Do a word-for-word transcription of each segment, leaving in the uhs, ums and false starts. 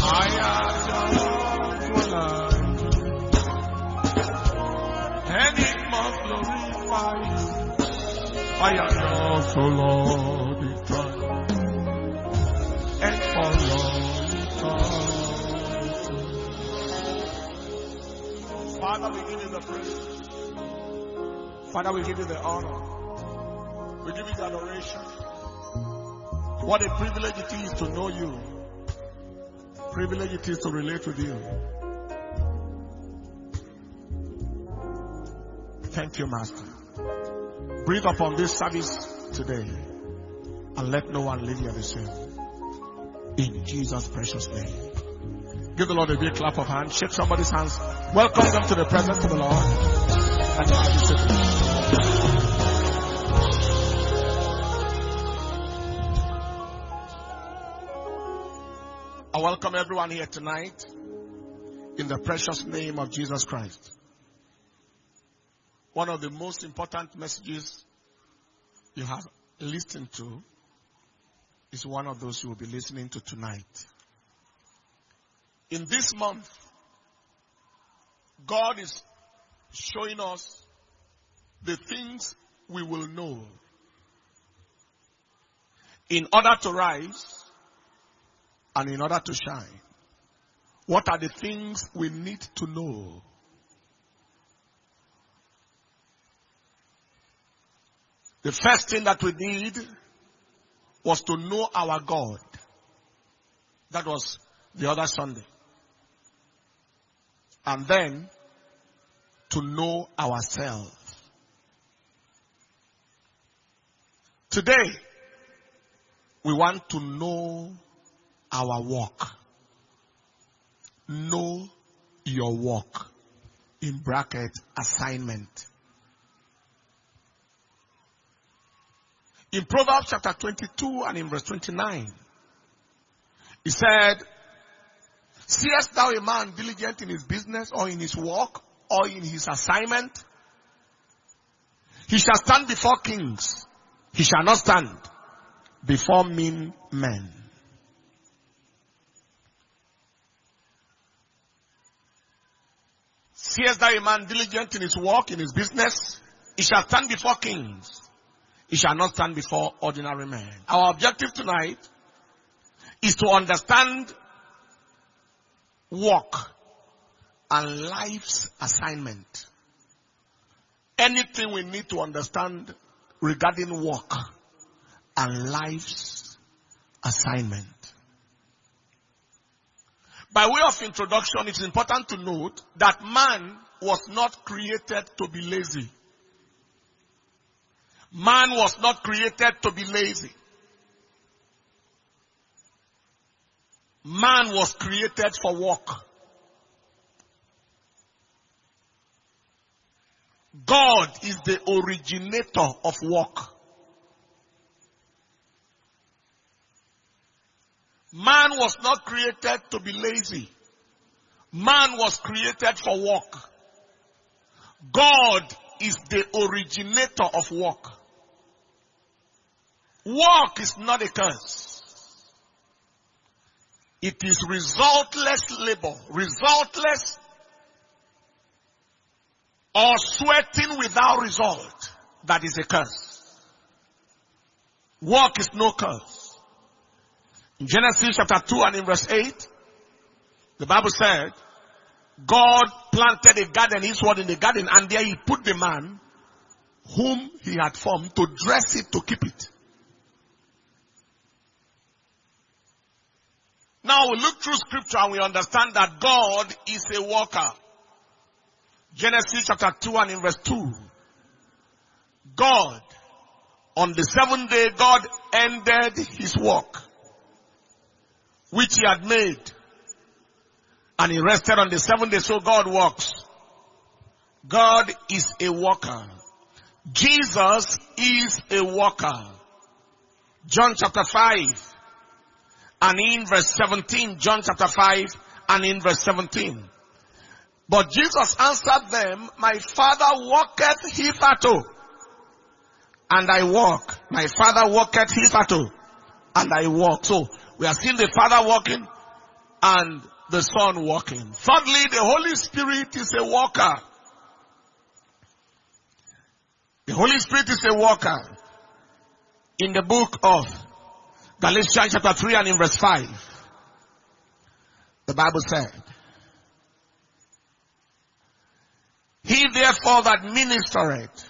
I am your Lord, and it must glorify you. I am yours, O Lord, eternal, and for all eternity. Father, we give you the praise. Father, we give you the honor. We give you the adoration. What a privilege it is to know you. Privilege it is to relate with you. Thank you, Master. Breathe upon this service today and let no one leave you the same. In Jesus' precious name. Give the Lord a big clap of hands. Shake somebody's hands. Welcome them to the presence of the Lord. And you have to I welcome everyone here tonight in the precious name of Jesus Christ. One of the most important messages you have listened to is one of those you will be listening to tonight. In this month, God is showing us the things we will know in order to rise and in order to shine. What are the things we need to know? The first thing that we need was to know our God. That was the other Sunday. And then to know ourselves. Today, we want to know our walk. Know your walk. In bracket, assignment. In Proverbs chapter twenty-two and in verse twenty-nine, he said, seest thou a man diligent in his business or in his work or in his assignment? He shall stand before kings. He shall not stand before mean men. Seest thou a man diligent in his work, in his business? He shall stand before kings. He shall not stand before ordinary men. Our objective tonight is to understand work and life's assignment. Anything we need to understand regarding work and life's assignment. By way of introduction, it's important to note that man was not created to be lazy. Man was not created to be lazy. Man was created for work. God is the originator of work. Man was not created to be lazy. Man was created for work. God is the originator of work. Work is not a curse. It is resultless labor, resultless or sweating without result that is a curse. Work is no curse. In Genesis chapter two and in verse eight, the Bible said, God planted a garden, his word in the garden, and there he put the man whom he had formed to dress it, to keep it. Now we look through scripture and we understand that God is a worker. Genesis chapter two and in verse two. God, on the seventh day, God ended his work, which he had made. And he rested on the seventh day, so God works. God is a worker. Jesus is a worker. John chapter five. And in verse seventeen, John chapter five and in verse seventeen. But Jesus answered them, my Father worketh hitherto, and I walk. My Father worketh hitherto, and I walk. So, we are seeing the Father working, and the Son working. Thirdly, the Holy Spirit is a worker. The Holy Spirit is a worker. In the book of Galatians chapter three and in verse five, the Bible said, He therefore that ministereth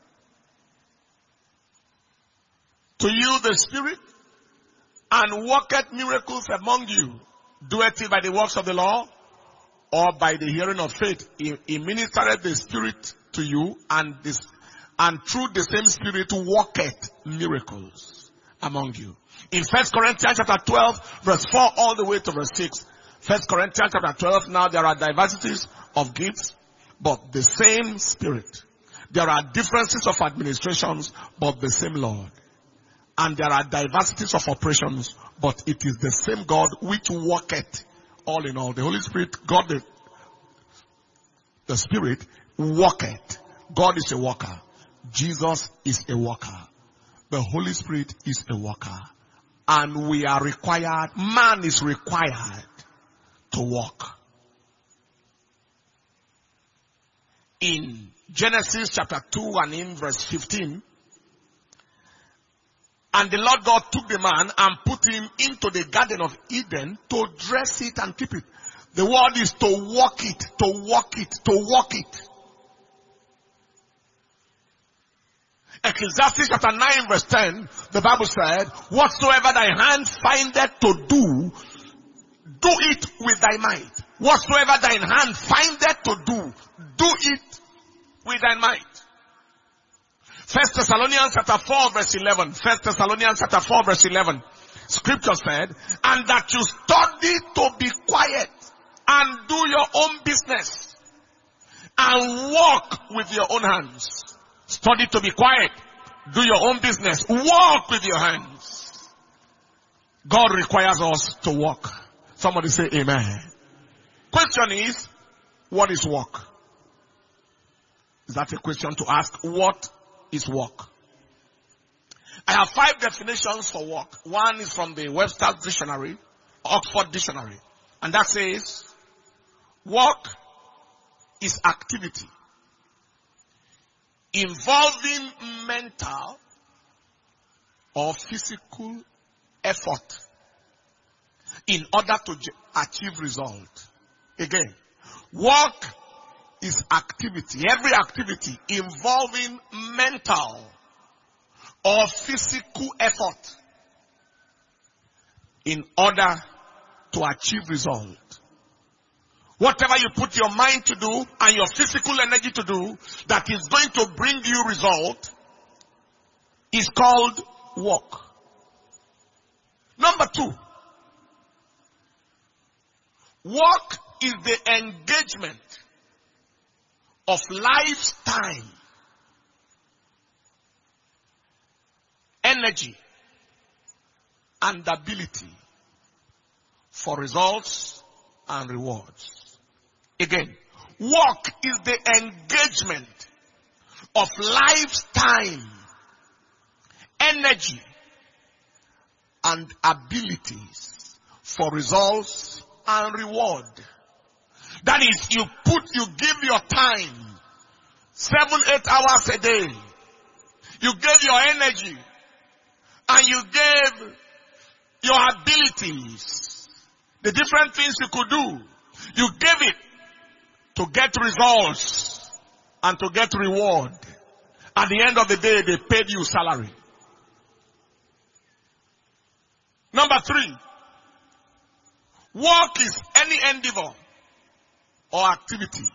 to you the Spirit, and worketh miracles among you, doeth it by the works of the law, or by the hearing of faith? He, he ministereth the Spirit to you, and this, and through the same Spirit worketh miracles among you. In First Corinthians chapter twelve, verse four all the way to verse six, First Corinthians chapter twelve, now there are diversities of gifts, but the same Spirit. There are differences of administrations, but the same Lord. And there are diversities of operations, but it is the same God which worketh all in all. The Holy Spirit, God the, the Spirit worketh. God is a worker. Jesus is a worker. The Holy Spirit is a worker. And we are required, man is required to work. In Genesis chapter two and in verse fifteen, and the Lord God took the man and put him into the Garden of Eden to dress it and keep it. The word is to walk it, to walk it, to walk it. Ecclesiastes chapter nine verse ten, the Bible said, whatsoever thy hand findeth to do, do it with thy might. Whatsoever thine hand findeth to do, do it with thy might. First Thessalonians chapter four verse eleven. First Thessalonians chapter four verse eleven. Scripture said, and that you study to be quiet and do your own business and walk with your own hands. Study to be quiet. Do your own business. Walk with your hands. God requires us to walk. Somebody say amen. Question is, what is work? Is that a question to ask? What is work? I have five definitions for work. One is from the Webster's Dictionary, Oxford Dictionary. And that says, work is activity involving mental or physical effort in order to achieve result. Again, work is activity, every activity involving mental or physical effort in order to achieve result. Whatever you put your mind to do and your physical energy to do that is going to bring you result is called work. Number two, work is the engagement of life's time, energy, and ability for results and rewards. Again, work is the engagement of life's time, energy, and abilities for results and reward. That is, you put, you give your time, seven, eight hours a day. You gave your energy, and you gave your abilities, the different things you could do. You gave it to get results and to get reward. At the end of the day, they paid you salary. Number three, work is any endeavor or activity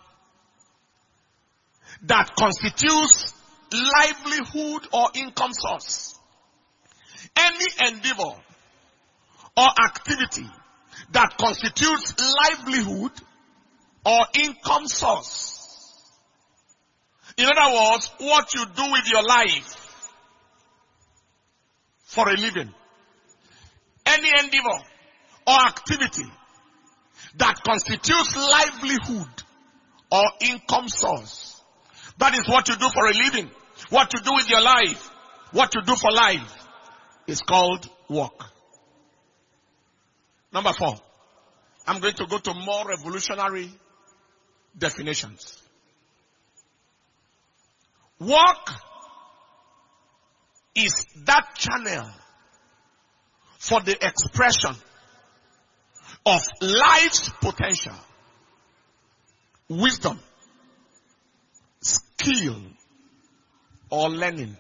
that constitutes livelihood or income source. Any endeavor or activity that constitutes livelihood or income source. In other words, what you do with your life for a living. Any endeavor or activity that constitutes livelihood or income source. That is what you do for a living. What you do with your life. What you do for life is called work. Number four. I'm going to go to more revolutionary definitions. Work is that channel for the expression of life's potential, wisdom, skill, or learning.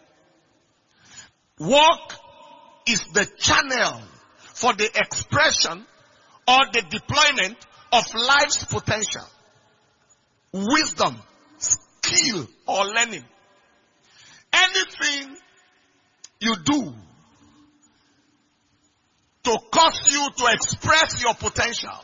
Work is the channel for the expression or the deployment of life's potential, wisdom, skill, or learning. Anything you do to cause you to express your potential,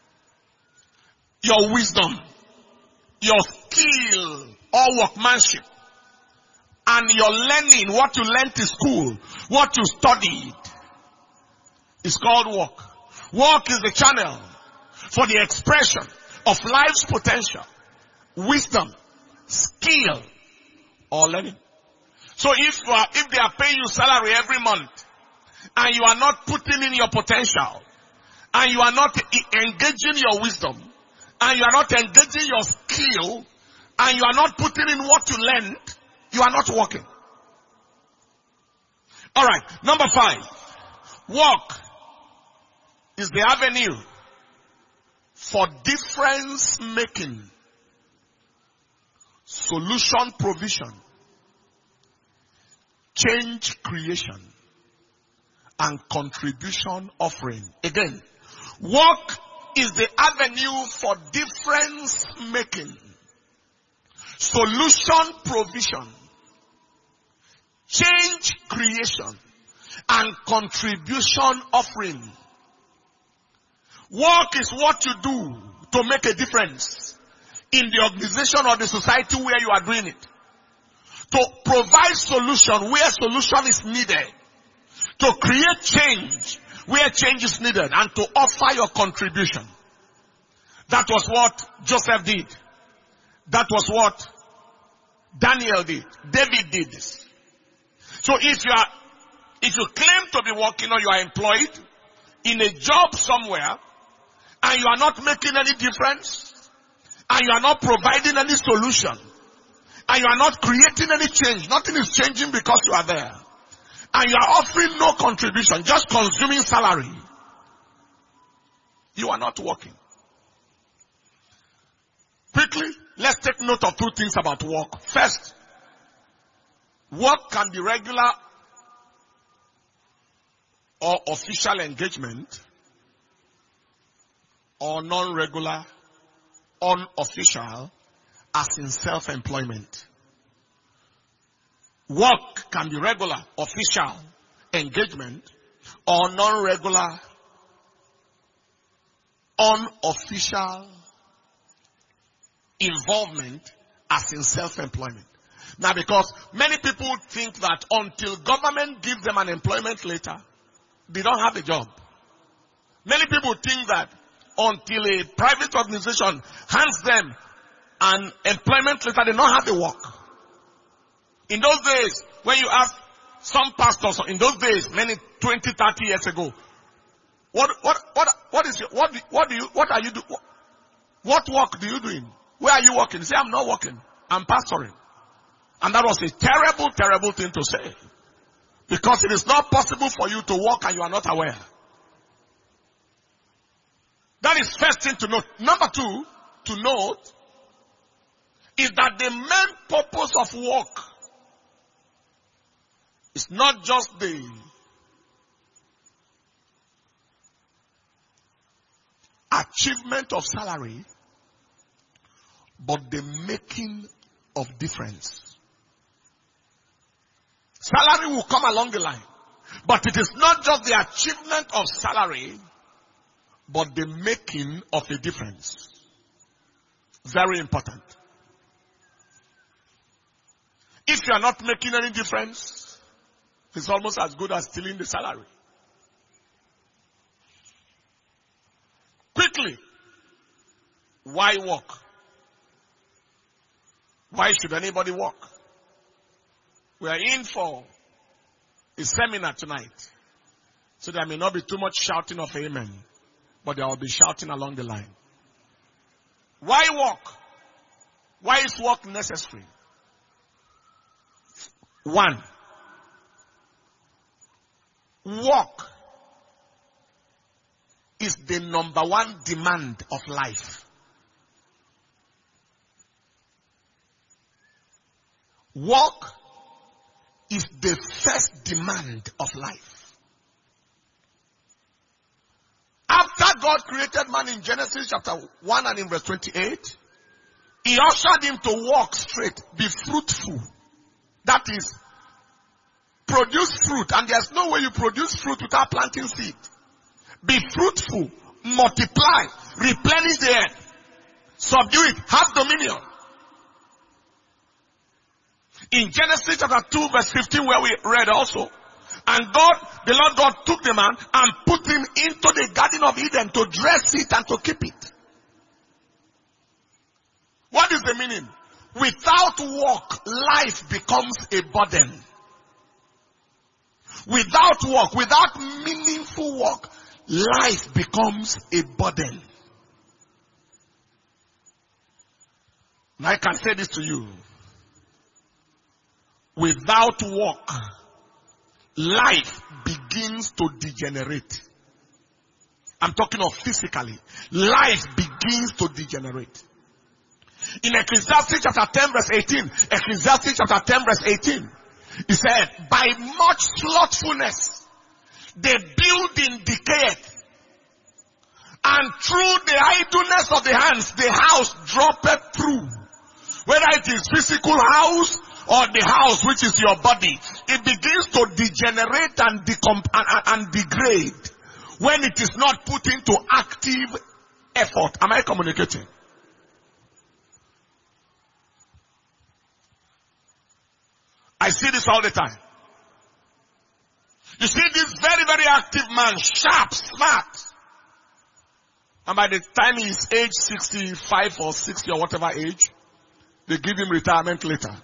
your wisdom, your skill or workmanship, and your learning, what you learned in school, what you studied, is called work. Work is the channel for the expression of life's potential, wisdom, skill, or learning. So if you are, if they are paying you salary every month, and you are not putting in your potential, and you are not engaging your wisdom, and you are not engaging your skill, and you are not putting in what you learned, you are not working. Alright, number five. Work is the avenue for difference making, solution provision, change creation, and contribution offering. Again, work is the avenue for difference making, solution provision, change creation, and contribution offering. Work is what you do to make a difference in the organization or the society where you are doing it. To provide solution where solution is needed. To create change where change is needed. And to offer your contribution. That was what Joseph did. That was what Daniel did. David did this. So if you are, if you claim to be working or you are employed in a job somewhere, and you are not making any difference, and you are not providing any solution, and you are not creating any change, nothing is changing because you are there, and you are offering no contribution, just consuming salary, you are not working. Quickly, let's take note of two things about work. First, work can be regular or official engagement, or non-regular, unofficial, as in self-employment. Work can be regular, official engagement, or non-regular, unofficial involvement as in self-employment. Now, because many people think that until government gives them an employment letter, they don't have a job. Many people think that until a private organization hands them an employment letter, they don't have the work. In those days, when you ask some pastors, in those days, many twenty, thirty years ago, what, what, what, what is your, what, what do you, what are you do, what, what work do you doing? Where are you working? You say, I'm not working. I'm pastoring. And that was a terrible, terrible thing to say. Because it is not possible for you to work and you are not aware. That is first thing to note. Number two, to note, is that the main purpose of work is not just the achievement of salary, but the making of difference. Salary will come along the line, but it is not just the achievement of salary, but the making of a difference. Very important. If you are not making any difference, it's almost as good as stealing the salary. Quickly, why work? Why should anybody work? We are in for a seminar tonight, so there may not be too much shouting of amen. but there will be shouting along the line. Why walk? Why is walk necessary? One, walk is the number one demand of life. Walk is the first demand of life. After God created man in Genesis chapter one and in verse twenty-eight, He ushered him to walk straight, be fruitful. That is, produce fruit. And there's no way you produce fruit without planting seed. Be fruitful, multiply, replenish the earth, subdue it, have dominion. In Genesis chapter two verse fifteen, where we read also, and God, the Lord God took the man and put him into the Garden of Eden to dress it and to keep it. What is the meaning? Without work, life becomes a burden. Without work, without meaningful work, life becomes a burden. And I can say this to you. Without work, life begins to degenerate. I'm talking of physically. Life begins to degenerate. In Ecclesiastes chapter ten verse eighteen, Ecclesiastes chapter ten verse eighteen, he said, by much slothfulness, the building decayeth, and through the idleness of the hands, the house droppeth through. Whether it is physical house or the house which is your body, it begins to degenerate and, decomp- and, and, and degrade when it is not put into active effort. Am I communicating? I see this all the time. You see this very, very active man, sharp, smart. And by the time he is age sixty-five or sixty or whatever age, they give him retirement later.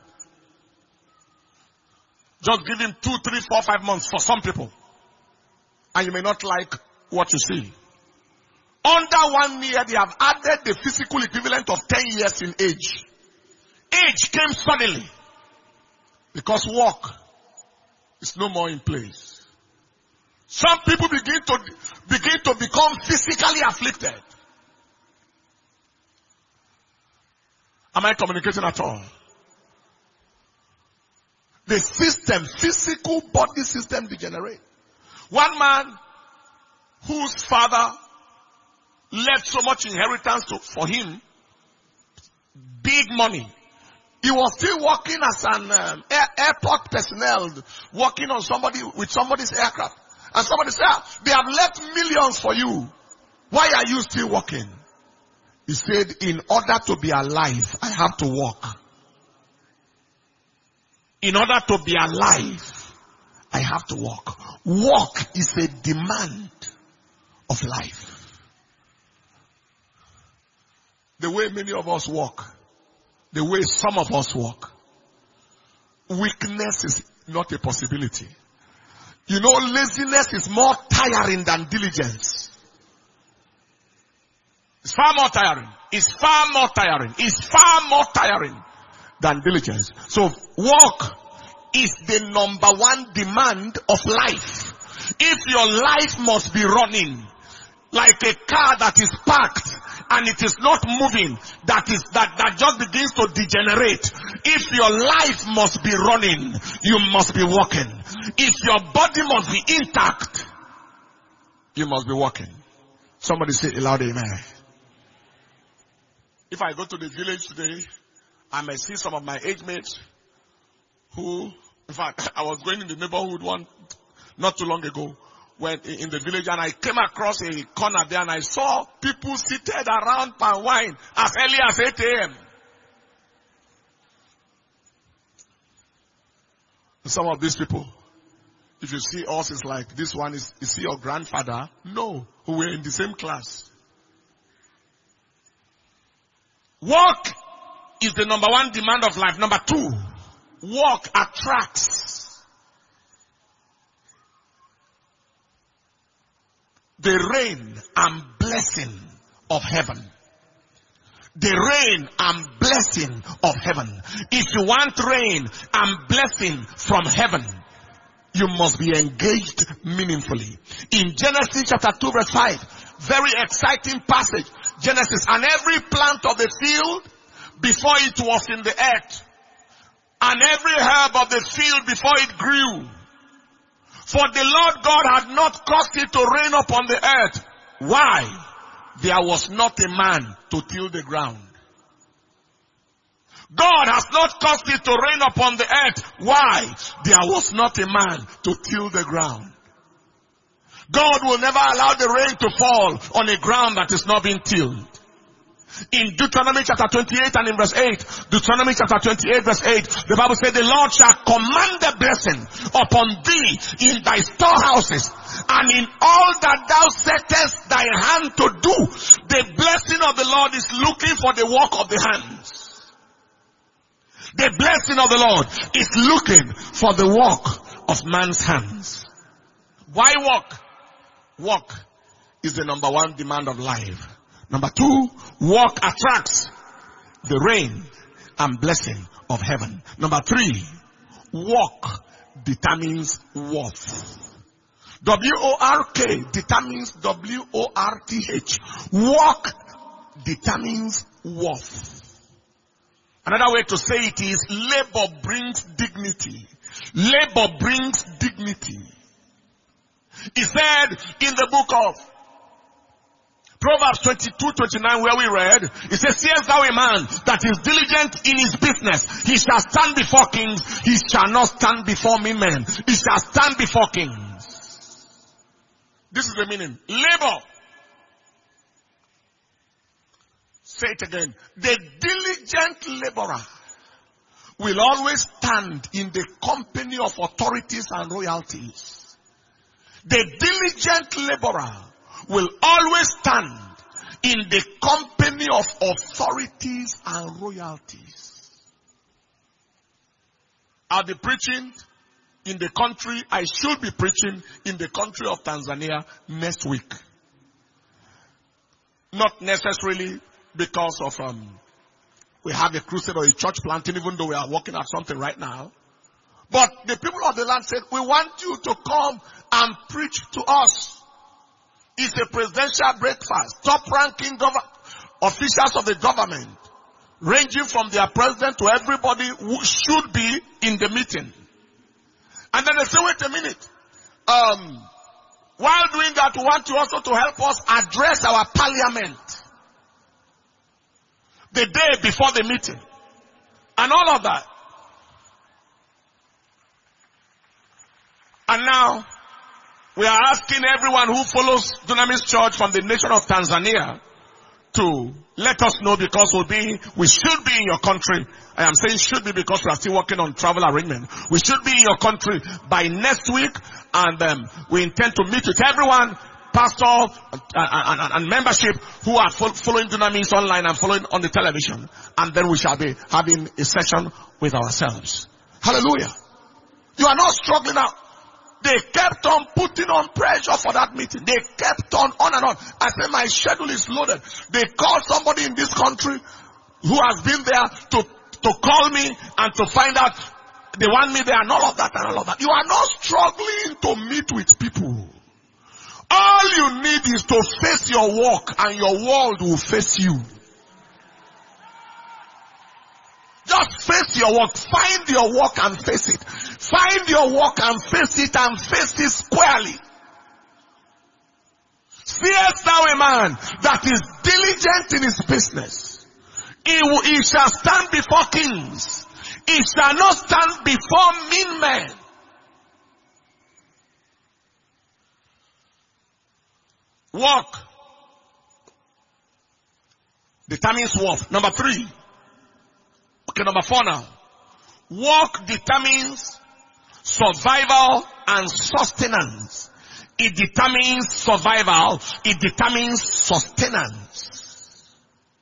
Just give him two, three, four, five months for some people. And you may not like what you see. Under one year, they have added the physical equivalent of ten years in age. Age came suddenly. Because work is no more in place. Some people begin to, begin to become physically afflicted. Am I communicating at all? The system, physical body system degenerate. One man whose father left so much inheritance to, for him, big money. He was still working as an um, air, airport personnel, working on somebody with somebody's aircraft. And somebody said, ah, they have left millions for you. Why are you still working? He said, in order to be alive, I have to work. In order to be alive, I have to work. Work is a demand of life. The way many of us work, the way some of us work, weakness is not a possibility. You know, laziness is more tiring than diligence. It's far more tiring. It's far more tiring. It's far more tiring than diligence. So work is the number one demand of life. If your life must be running like a car that is parked and it is not moving, that is, that, that just begins to degenerate. If your life must be running, you must be walking. If your body must be intact, you must be walking. Somebody say aloud, amen. If I go to the village today, I may see some of my age mates who, in fact, I was going in the neighborhood one, not too long ago, when in the village, and I came across a corner there and I saw people seated around palm wine as early as eight a.m. Some of these people, if you see us, it's like, this one is, is he your grandfather? No, who were in the same class. Work is the number one demand of life. Number two, work attracts the rain and blessing of heaven. The rain and blessing of heaven. If you want rain and blessing from heaven, you must be engaged meaningfully. In Genesis chapter two verse five, very exciting passage. Genesis, and every plant of the field before it was in the earth, and every herb of the field before it grew. For the Lord God had not caused it to rain upon the earth. Why? There was not a man to till the ground. God has not caused it to rain upon the earth. Why? There was not a man to till the ground. God will never allow the rain to fall on a ground that is not being tilled. In Deuteronomy chapter twenty-eight and in verse eight, Deuteronomy chapter twenty-eight verse eight, the Bible says, the Lord shall command the blessing upon thee in thy storehouses, and in all that thou settest thy hand to do. The blessing of the Lord is looking for the work of the hands. The blessing of the Lord is looking for the work of man's hands. Why work? Work is the number one demand of life. Number two, work attracts the rain and blessing of heaven. Number three, work determines worth. W O R K determines W O R T H. Work determines worth. Another way to say it is labor brings dignity. Labor brings dignity. He said in the book of Proverbs twenty-two twenty-nine, where we read, it says, seest thou a man that is diligent in his business? He shall stand before kings. He shall not stand before mean men. He shall stand before kings. This is the meaning. Labor. Say it again. The diligent laborer will always stand in the company of authorities and royalties. The diligent laborer will always stand in the company of authorities and royalties. I'll be preaching in the country, I should be preaching in the country of Tanzania next week. Not necessarily because of, um, we have a crusade or a church planting, even though we are working at something right now. But the people of the land said, we want you to come and preach to us. It's a presidential breakfast. Top-ranking gov- officials of the government, ranging from their president to everybody who should be in the meeting. And then they say, wait a minute. Um, while doing that, we want you also to help us address our parliament the day before the meeting. And all of that. And now, we are asking everyone who follows Dunamis Church from the nation of Tanzania to let us know, because we'll be, we should be in your country. I am saying should be because we are still working on travel arrangement. We should be in your country by next week, and um, we intend to meet with everyone, pastor and, and, and, and membership who are fo- following Dunamis online and following on the television. And then we shall be having a session with ourselves. Hallelujah. You are not struggling out. They kept on putting on pressure for that meeting. They kept on, on and on. I said, my schedule is loaded. They called somebody in this country who has been there to, to call me and to find out they want me there and all of that and all of that. You are not struggling to meet with people. All you need is to face your work, and your world will face you. Just face your work. Find your work and face it. Find your work and face it, and face it squarely. Seest thou a man that is diligent in his business? He, will, he shall stand before kings. He shall not stand before mean men. Work determines worth. Number three. Okay, number four now. Work determines survival and sustenance. It determines survival. It determines sustenance.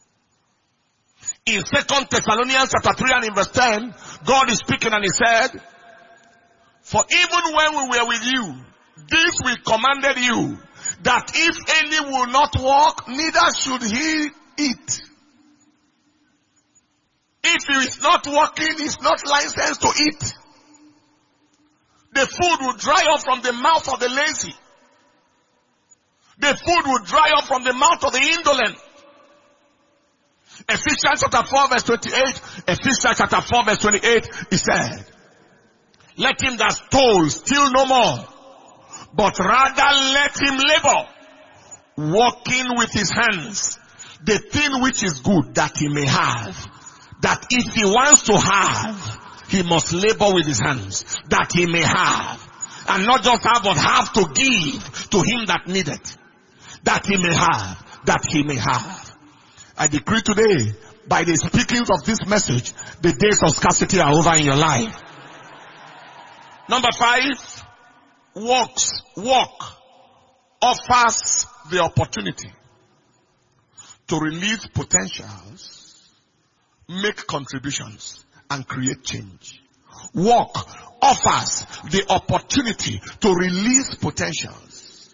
In Second Thessalonians chapter three and in verse ten, God is speaking and he said, for even when we were with you, this we commanded you, that if any will not walk, neither should he eat. If he is not walking, he is not licensed to eat. The food will dry up from the mouth of the lazy. The food will dry up from the mouth of the indolent. Ephesians chapter four verse twenty-eight, Ephesians chapter four verse twenty-eight, he said, let him that stole steal no more, but rather let him labor, working with his hands, the thing which is good that he may have. That if he wants to have, he must labor with his hands, that he may have. And not just have, but have to give to him that needeth. That he may have, that he may have. I decree today, by the speakings of this message, the days of scarcity are over in your life. Number five, walks, walk, offers the opportunity to release potentials, make contributions, and create change. Walk offers the opportunity to release potentials,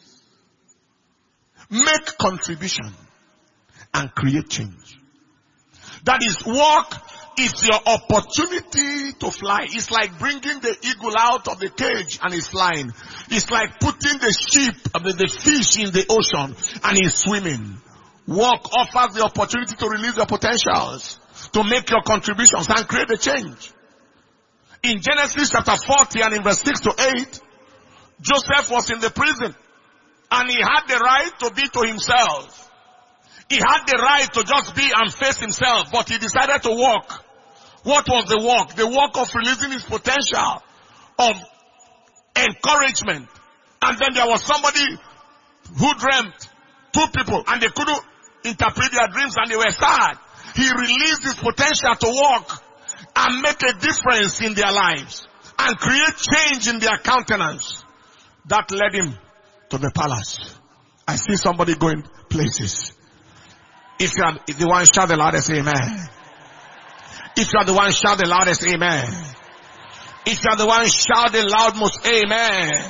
make contribution, and create change. That is, walk is your opportunity to fly. It's like bringing the eagle out of the cage and he's flying. It's like putting the sheep, the, the fish in the ocean and he's swimming. Walk offers the opportunity to release your potentials, to make your contributions and create a change. In Genesis chapter forty and in verse six to eight, Joseph was in the prison and he had the right to be to himself. He had the right to just be and face himself, but he decided to walk. What was the walk? The walk of releasing his potential, of encouragement. And then there was somebody who dreamt, two people, and they couldn't interpret their dreams and they were sad. He released his potential to walk and make a difference in their lives and create change in their countenance. That led him to the palace. I see somebody going places. If you are the one, shout the loudest amen. If you are the one, shout the loudest amen. If you are the one, shout the loudmost amen.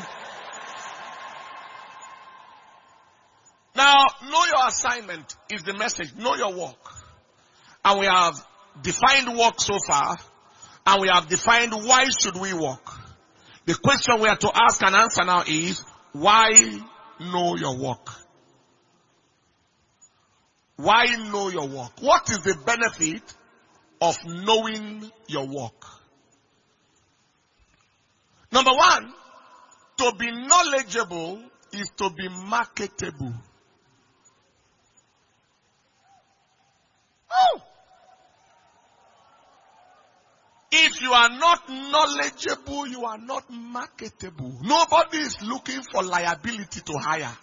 Now, know your assignment is the message. Know your work. And we have defined work so far. And we have defined why should we work. The question we have to ask and answer now is, why know your work? Why know your work? What is the benefit of knowing your work? Number one, to be knowledgeable is to be marketable. Oh! If you are not knowledgeable, you are not marketable. Nobody is looking for liability to hire.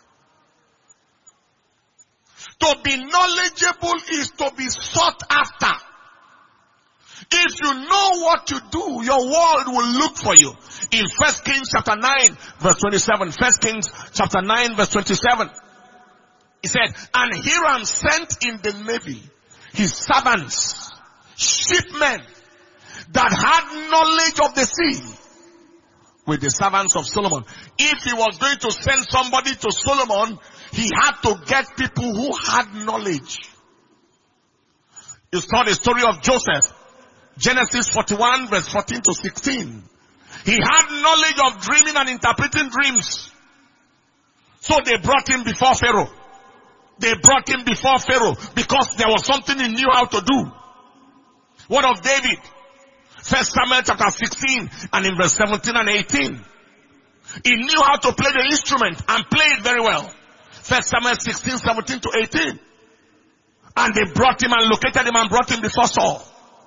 To be knowledgeable is to be sought after. If you know what to do, your world will look for you. In First Kings chapter nine, verse twenty-seven. First Kings chapter nine, verse twenty-seven. He said, and Hiram sent in the navy his servants, shipmen, that had knowledge of the sea, with the servants of Solomon. If he was going to send somebody to Solomon, he had to get people who had knowledge. You saw the story of Joseph. Genesis forty-one verse fourteen to sixteen. He had knowledge of dreaming and interpreting dreams. So they brought him before Pharaoh. They brought him before Pharaoh because there was something he knew how to do. What of David? First Samuel chapter sixteen and in verse seventeen and eighteen. He knew how to play the instrument and play it very well. First Samuel sixteen, seventeen to eighteen. And they brought him and located him and brought him before Saul.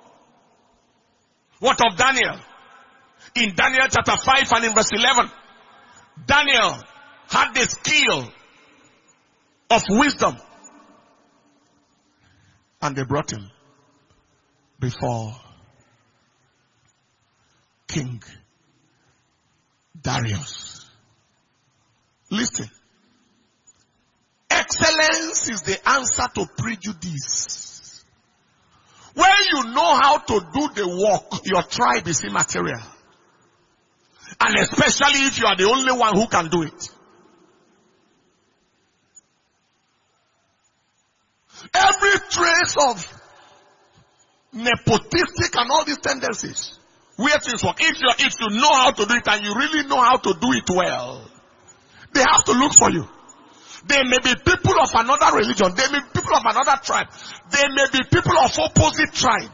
What of Daniel? In Daniel chapter five and in verse eleven, Daniel had the skill of wisdom. And they brought him before King Darius. Listen. Excellence is the answer to prejudice. When you know how to do the work, your tribe is immaterial. And especially if you are the only one who can do it. trace of nepotistic and all these tendencies. Where things work. If you if you know how to do it and you really know how to do it well, they have to look for you. They may be people of another religion. They may be people of another tribe. They may be people of opposite tribe.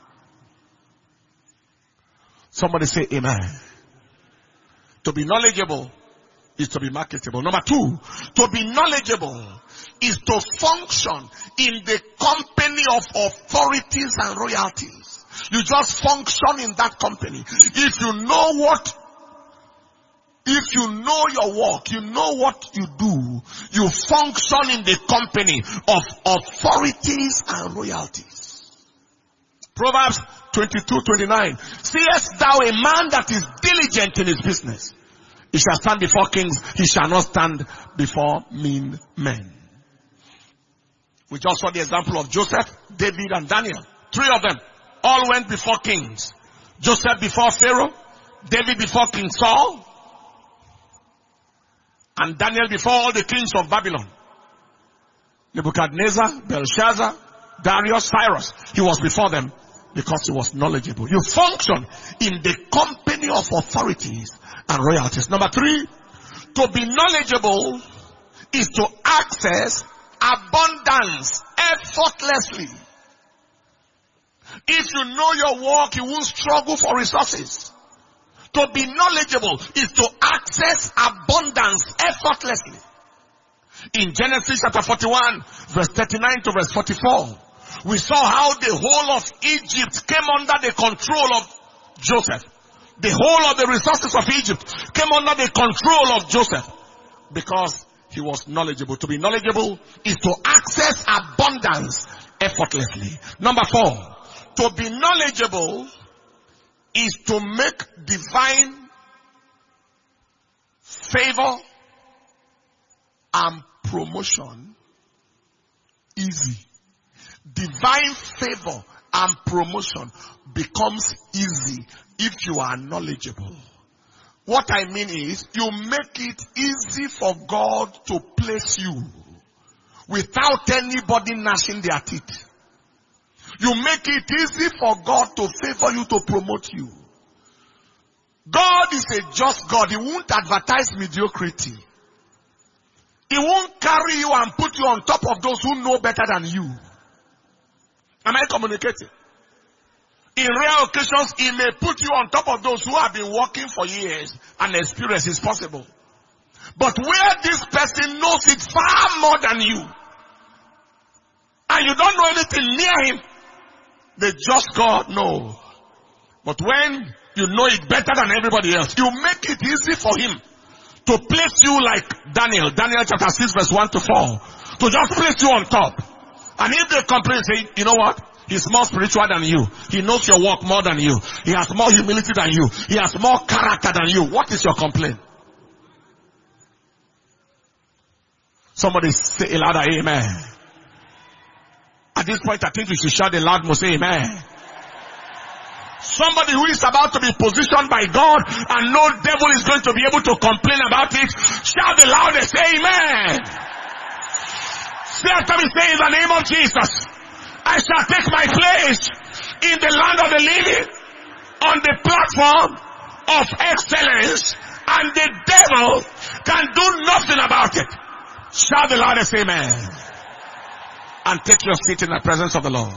Somebody say amen. To be knowledgeable is to be marketable. Number two, to be knowledgeable is to function in the company of authorities and royalties. You just function in that company. If you know what, if you know your work, you know what you do, you function in the company of authorities and royalties. Proverbs twenty-two twenty-nine. Seest thou a man that is diligent in his business? He shall stand before kings, he shall not stand before mean men. We just saw the example of Joseph, David, and Daniel. Three of them all went before kings. Joseph before Pharaoh, David before King Saul, and Daniel before all the kings of Babylon. Nebuchadnezzar, Belshazzar, Darius, Cyrus. He was before them because he was knowledgeable. You function in the company of authorities and royalties. Number three, to be knowledgeable is to access abundance effortlessly. If you know your work, you won't struggle for resources. To be knowledgeable is to access abundance effortlessly. In Genesis chapter forty-one, verse thirty-nine to verse forty-four, we saw how the whole of Egypt came under the control of Joseph. The whole of the resources of Egypt came under the control of Joseph because he was knowledgeable. To be knowledgeable is to access abundance effortlessly. Number four, to be knowledgeable is to make divine favor and promotion easy. Divine favor and promotion becomes easy if you are knowledgeable. What I mean is, you make it easy for God to place you without anybody gnashing their teeth. You make it easy for God to favor you, to promote you. God is a just God. He won't advertise mediocrity. He won't carry you and put you on top of those who know better than you. Am I communicating? In rare occasions, he may put you on top of those who have been working for years and experience is possible. But where this person knows it far more than you, and you don't know anything near him, the just God knows. But when you know it better than everybody else, you make it easy for him to place you like Daniel. Daniel chapter six verse one to four. To just place you on top. And if they complain, say, you know what? He's more spiritual than you. He knows your work more than you. He has more humility than you. He has more character than you. What is your complaint? Somebody say a louder amen. At this point, I think we should shout a loud most amen. Somebody who is about to be positioned by God and no devil is going to be able to complain about it, shout the loudest amen. Say after me, say in the name of Jesus, I shall take my place in the land of the living on the platform of excellence, and the devil can do nothing about it. Shout the loudest amen. And take your seat in the presence of the Lord.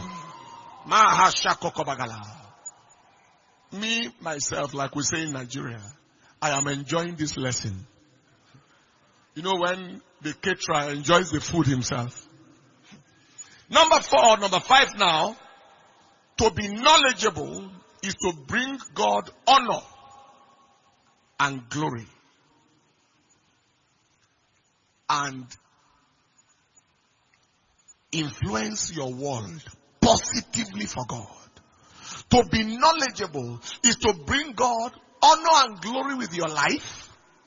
Me, myself, like we say in Nigeria, I am enjoying this lesson. You know, when the caterer enjoys the food himself. Number four, number five now, to be knowledgeable is to bring God honor and glory. And influence your world positively for God. To be knowledgeable is to bring God honor and glory with your life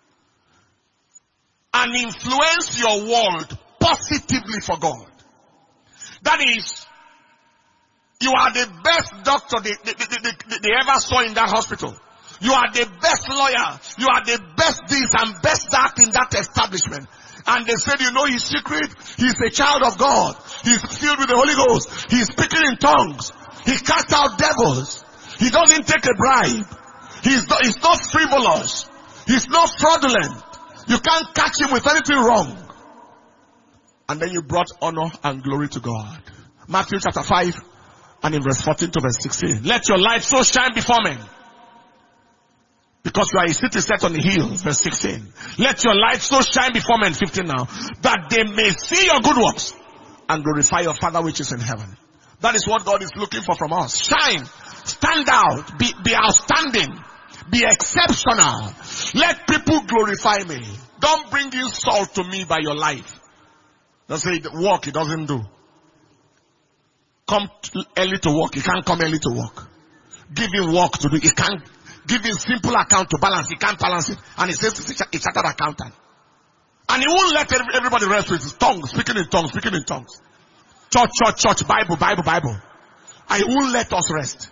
and influence your world positively for God. That is, you are the best doctor they, they, they, they, they ever saw in that hospital. You are the best lawyer. You are the best this and best that in that establishment. And they said, you know his secret? He's a child of God. He's filled with the Holy Ghost. He's speaking in tongues. He casts out devils. He doesn't take a bribe. He's not, he's not frivolous. He's not fraudulent. You can't catch him with anything wrong. And then you brought honor and glory to God. Matthew chapter five and in verse fourteen to verse sixteen. Let your light so shine before men, because you are a city set on the hill. Verse sixteen. Let your light so shine before men, fifteen now, that they may see your good works and glorify your Father which is in heaven. That is what God is looking for from us. Shine. Stand out. Be, be outstanding. Be exceptional. Let people glorify me. Don't bring insult to me by your life. Don't say work, he doesn't do. Come early to work, he can't come early to work. Give him work to do, he can't. Give him simple account to balance, he can't balance it. And he says he's a chartered accountant. And he won't let everybody rest with his tongue, speaking in tongues, speaking in tongues. Church, church, church, Bible, Bible, Bible. And he won't let us rest.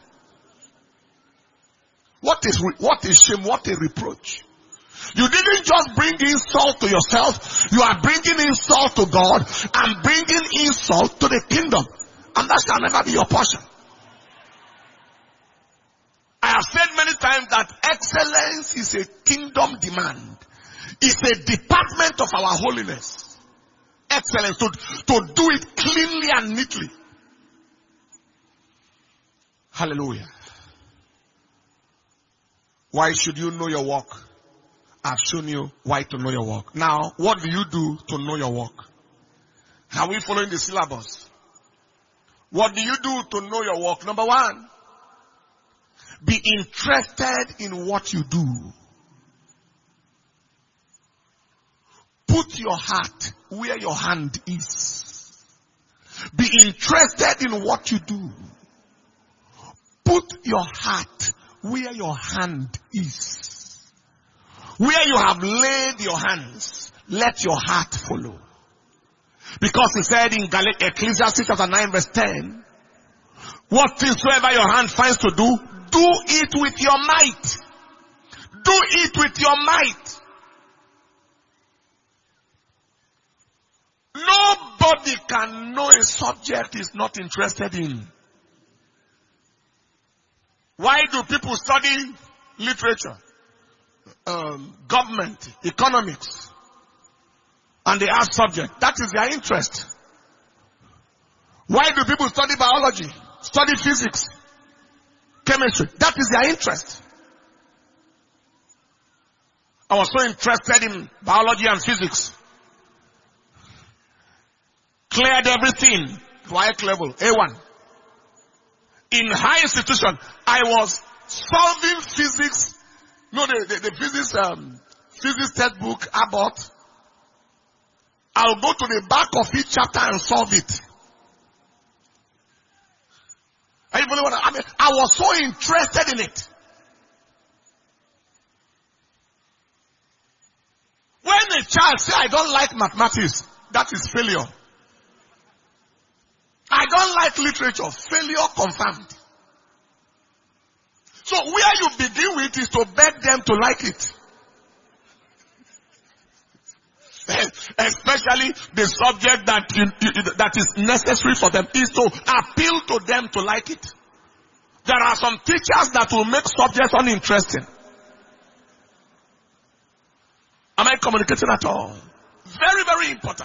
What is, what is shame? What a reproach. You didn't just bring insult to yourself. You are bringing insult to God and bringing insult to the kingdom. And that shall never be your portion. I have said many times that excellence is a kingdom demand. It's a department of our holiness. Excellence, to, to do it cleanly and neatly. Hallelujah. Why should you know your work? I've shown you why to know your work. Now, what do you do to know your work? Are we following the syllabus? What do you do to know your work? Number one, be interested in what you do. Put your heart where your hand is. Be interested in what you do. Put your heart where your hand is. Where you have laid your hands, let your heart follow. Because he said in Ecclesiastes chapter nine verse ten, what things soever your hand finds to do, do it with your might. Do it with your might. Nobody can know a subject he's not interested in. Why do people study literature, um, government, economics, and they ask subject? That is their interest. Why do people study biology, study physics, chemistry? That is their interest. I was so interested in biology and physics. Cleared everything, quiet level, A one. In high institution, I was solving physics, no, the, the, the physics, um, physics textbook I bought. I'll go to the back of each chapter and solve it. Are you following what I, I mean? I was so interested in it. When a child says, I don't like mathematics, that is failure. I don't like literature, failure confirmed. So where you begin with is to beg them to like it. Especially the subject that you, you, that is necessary for them is to appeal to them to like it. There are some teachers that will make subjects uninteresting. Am I communicating at all? Very, very important.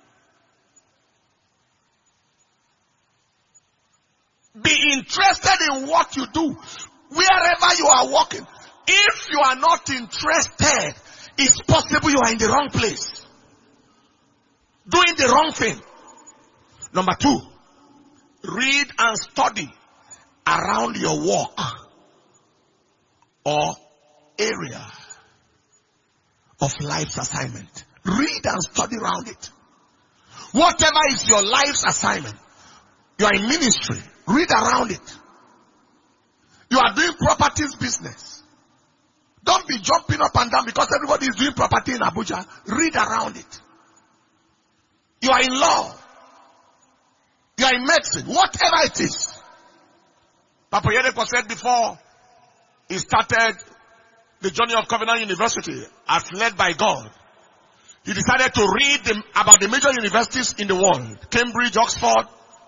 Be interested in what you do. Wherever you are working. If you are not interested, it's possible you are in the wrong place. Doing the wrong thing. Number two, read and study around your work or area of life's assignment. Read and study around it. Whatever is your life's assignment, you are in ministry, read around it. You are doing properties business. Don't be jumping up and down because everybody is doing property in Abuja. Read around it. You are in law. You are in medicine. Whatever it is. Papa Yereko said before he started the journey of Covenant University as led by God. He decided to read the, about the major universities in the world. Cambridge, Oxford,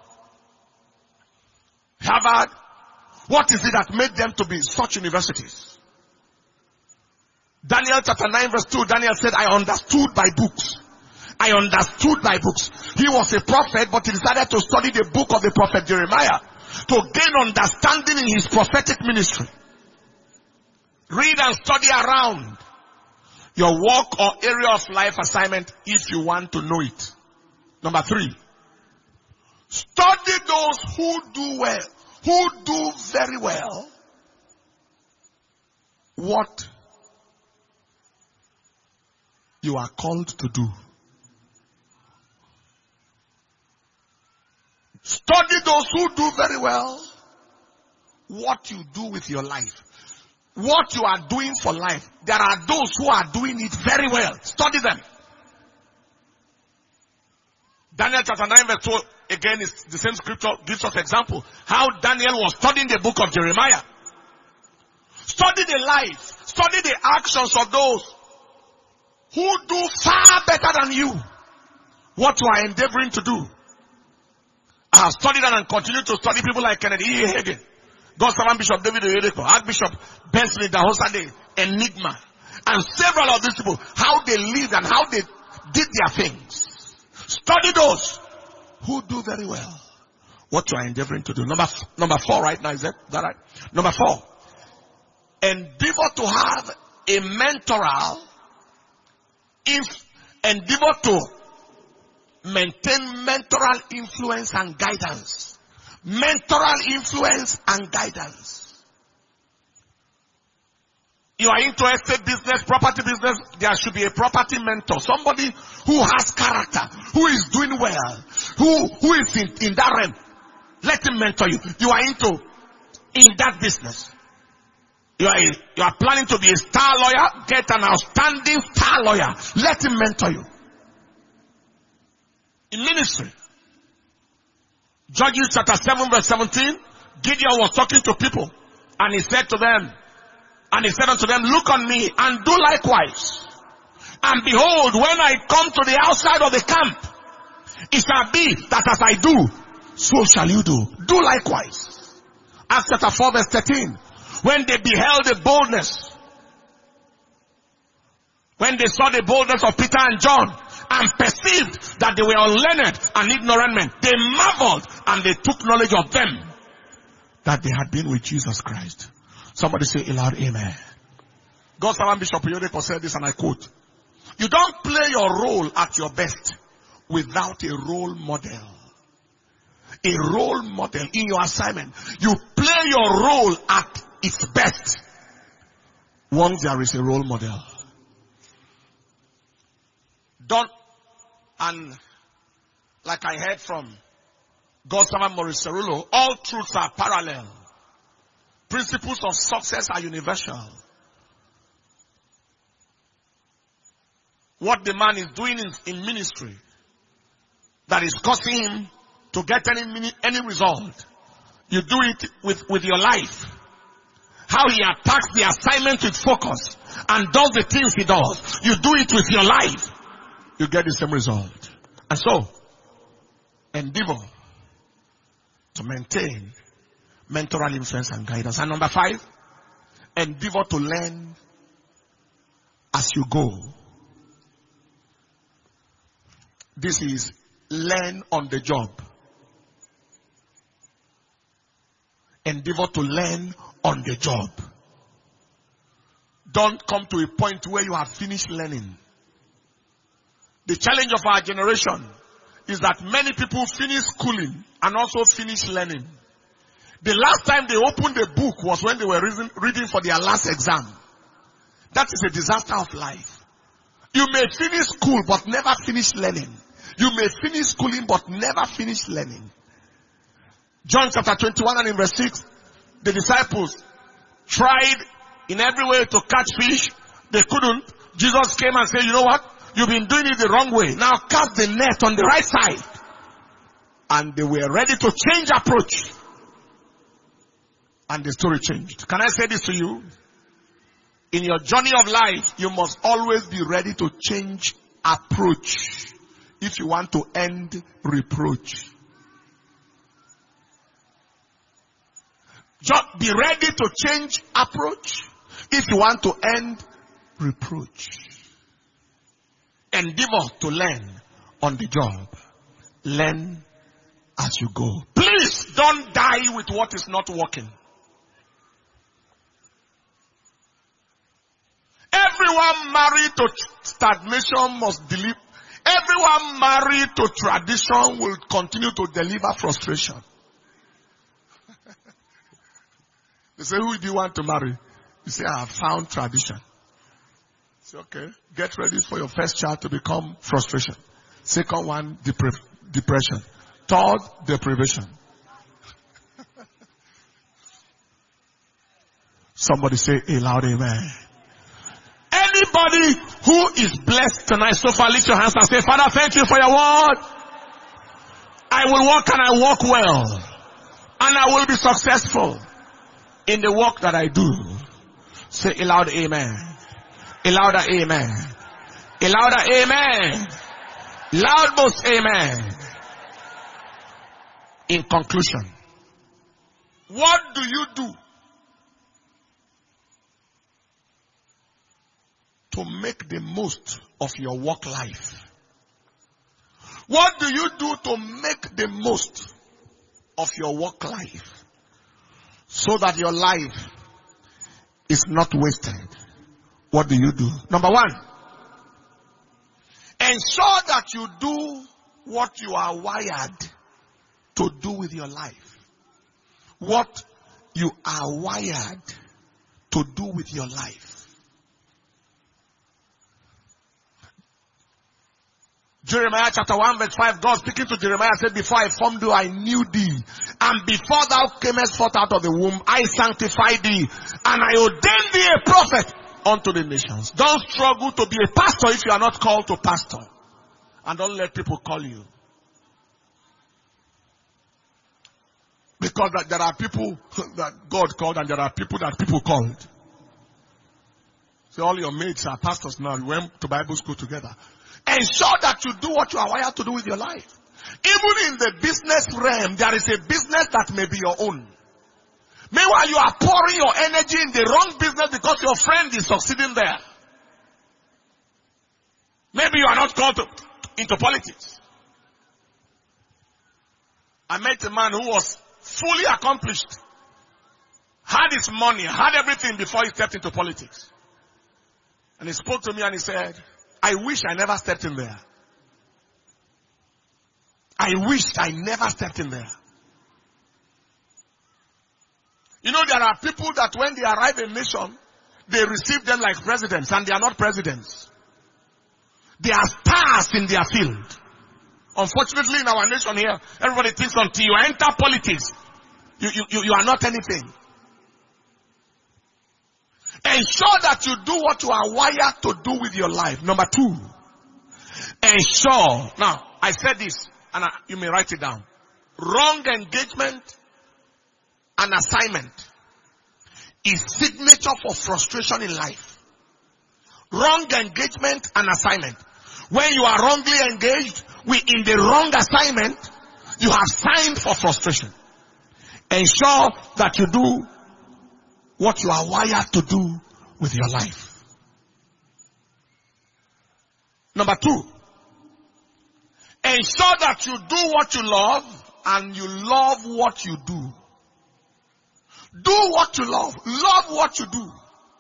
Harvard. What is it that made them to be such universities? Daniel chapter nine verse two, Daniel said, I understood by books. I understood by books. He was a prophet, but he decided to study the book of the prophet Jeremiah to gain understanding in his prophetic ministry. Read and study around your work or area of life assignment if you want to know it. Number three, study those who do well, who do very well what you are called to do. Study those who do very well what you do with your life. What you are doing for life. There are those who are doing it very well. Study them. Daniel chapter nine verse two, again is the same scripture, gives us example. How Daniel was studying the book of Jeremiah. Study the life. Study the actions of those who do far better than you what you are endeavoring to do. I have studied and continue to study people like Kennedy E. Hagin, God's servant Bishop David Oyedepo, Archbishop Bensley Dahosade, Enigma, and several of these people, how they lived and how they did their things. Study those who do very well what you are endeavoring to do. Number, number four right now, is that, is that right? Number four, endeavor to have a mentoral, if endeavor to maintain mentoral influence and guidance. Mentoral influence and guidance. You are into estate business, property business, there should be a property mentor. Somebody who has character, who is doing well, who, who is in, in that realm. Let him mentor you. You are into, in that business. You are, a, you are planning to be a star lawyer, get an outstanding star lawyer. Let him mentor you. In ministry, Judges chapter seven verse seventeen, Gideon was talking to people and he said to them, and he said unto them, look on me and do likewise. And behold, when I come to the outside of the camp, it shall be that as I do, so shall you do. Do likewise. Acts chapter four verse thirteen, when they beheld the boldness, when they saw the boldness of Peter and John, and perceived that they were unlearned and ignorant men, they marveled and they took knowledge of them that they had been with Jesus Christ. Somebody say aloud, amen. God's servant Bishop Oyedepo said this, and I quote, you don't play your role at your best without a role model. A role model in your assignment. You play your role at its best once there is a role model. Don't, and like I heard from God's servant Maurice Cerullo, all truths are parallel. Principles of success are universal. What the man is doing in, in ministry that is causing him to get any any result, you do it with, with your life. How he attacks the assignment with focus and does the things he does, you do it with your life. You get the same result. And so, endeavor to maintain mentoral influence and guidance. And number five, endeavor to learn as you go. This is learn on the job. Endeavor to learn on the job. Don't come to a point where you have finished learning. The challenge of our generation is that many people finish schooling and also finish learning. The last time they opened a book was when they were reading, reading for their last exam. That is a disaster of life. You may finish school but never finish learning. You may finish schooling but never finish learning. John chapter twenty-one and in verse six, the disciples tried in every way to catch fish. They couldn't. Jesus came and said, you know what? You've been doing it the wrong way. Now cast the net on the right side. And they were ready to change approach. And the story changed. Can I say this to you? In your journey of life, you must always be ready to change approach if you want to end reproach. Just be ready to change approach if you want to end reproach. Endeavor to learn on the job. Learn as you go. Please don't die with what is not working. Everyone married to stagnation must deliver. Everyone married to tradition will continue to deliver frustration. They say, who do you want to marry? You say, I have found tradition. Say, okay, get ready for your first child to become frustration. Second one, depre- depression. Third, deprivation. Somebody say a loud amen. Anybody who is blessed tonight so far, lift your hands and say, Father, thank you for your word. I will walk and I walk well. And I will be successful in the work that I do. Say a loud amen. A louder amen. A louder amen. Loud most amen. In conclusion, what do you do to make the most of your work life? What do you do to make the most of your work life so that your life is not wasted? What do you do? Number one, ensure that you do what you are wired to do with your life. What you are wired to do with your life. Jeremiah chapter one verse five, God speaking to Jeremiah said, before I formed you, I knew thee. And before thou camest forth out of the womb, I sanctified thee. And I ordained thee a prophet unto the nations. Don't struggle to be a pastor if you are not called to pastor. And don't let people call you. Because that there are people that God called and there are people that people called. So all your mates are pastors now. You went to Bible school together. Ensure that you do what you are wired to do with your life. Even in the business realm, there is a business that may be your own. Meanwhile, you are pouring your energy in the wrong business because your friend is succeeding there. Maybe you are not called to, into politics. I met a man who was fully accomplished, had his money, had everything before he stepped into politics. And he spoke to me and he said, I wish I never stepped in there. I wished I never stepped in there. You know, there are people that when they arrive in nation, they receive them like presidents, and they are not presidents. They are stars in their field. Unfortunately, in our nation here, everybody thinks until you enter politics, you, you, you are not anything. Ensure that you do what you are wired to do with your life. Number two, ensure. Now, I said this, and I, you may write it down. Wrong engagement and assignment is signature for frustration in life. Wrong engagement and assignment. When you are wrongly engaged, we in the wrong assignment, you have signed for frustration. Ensure that you do what you are wired to do with your life. Number two, ensure that you do what you love and you love what you do. Do what you love. Love what you do.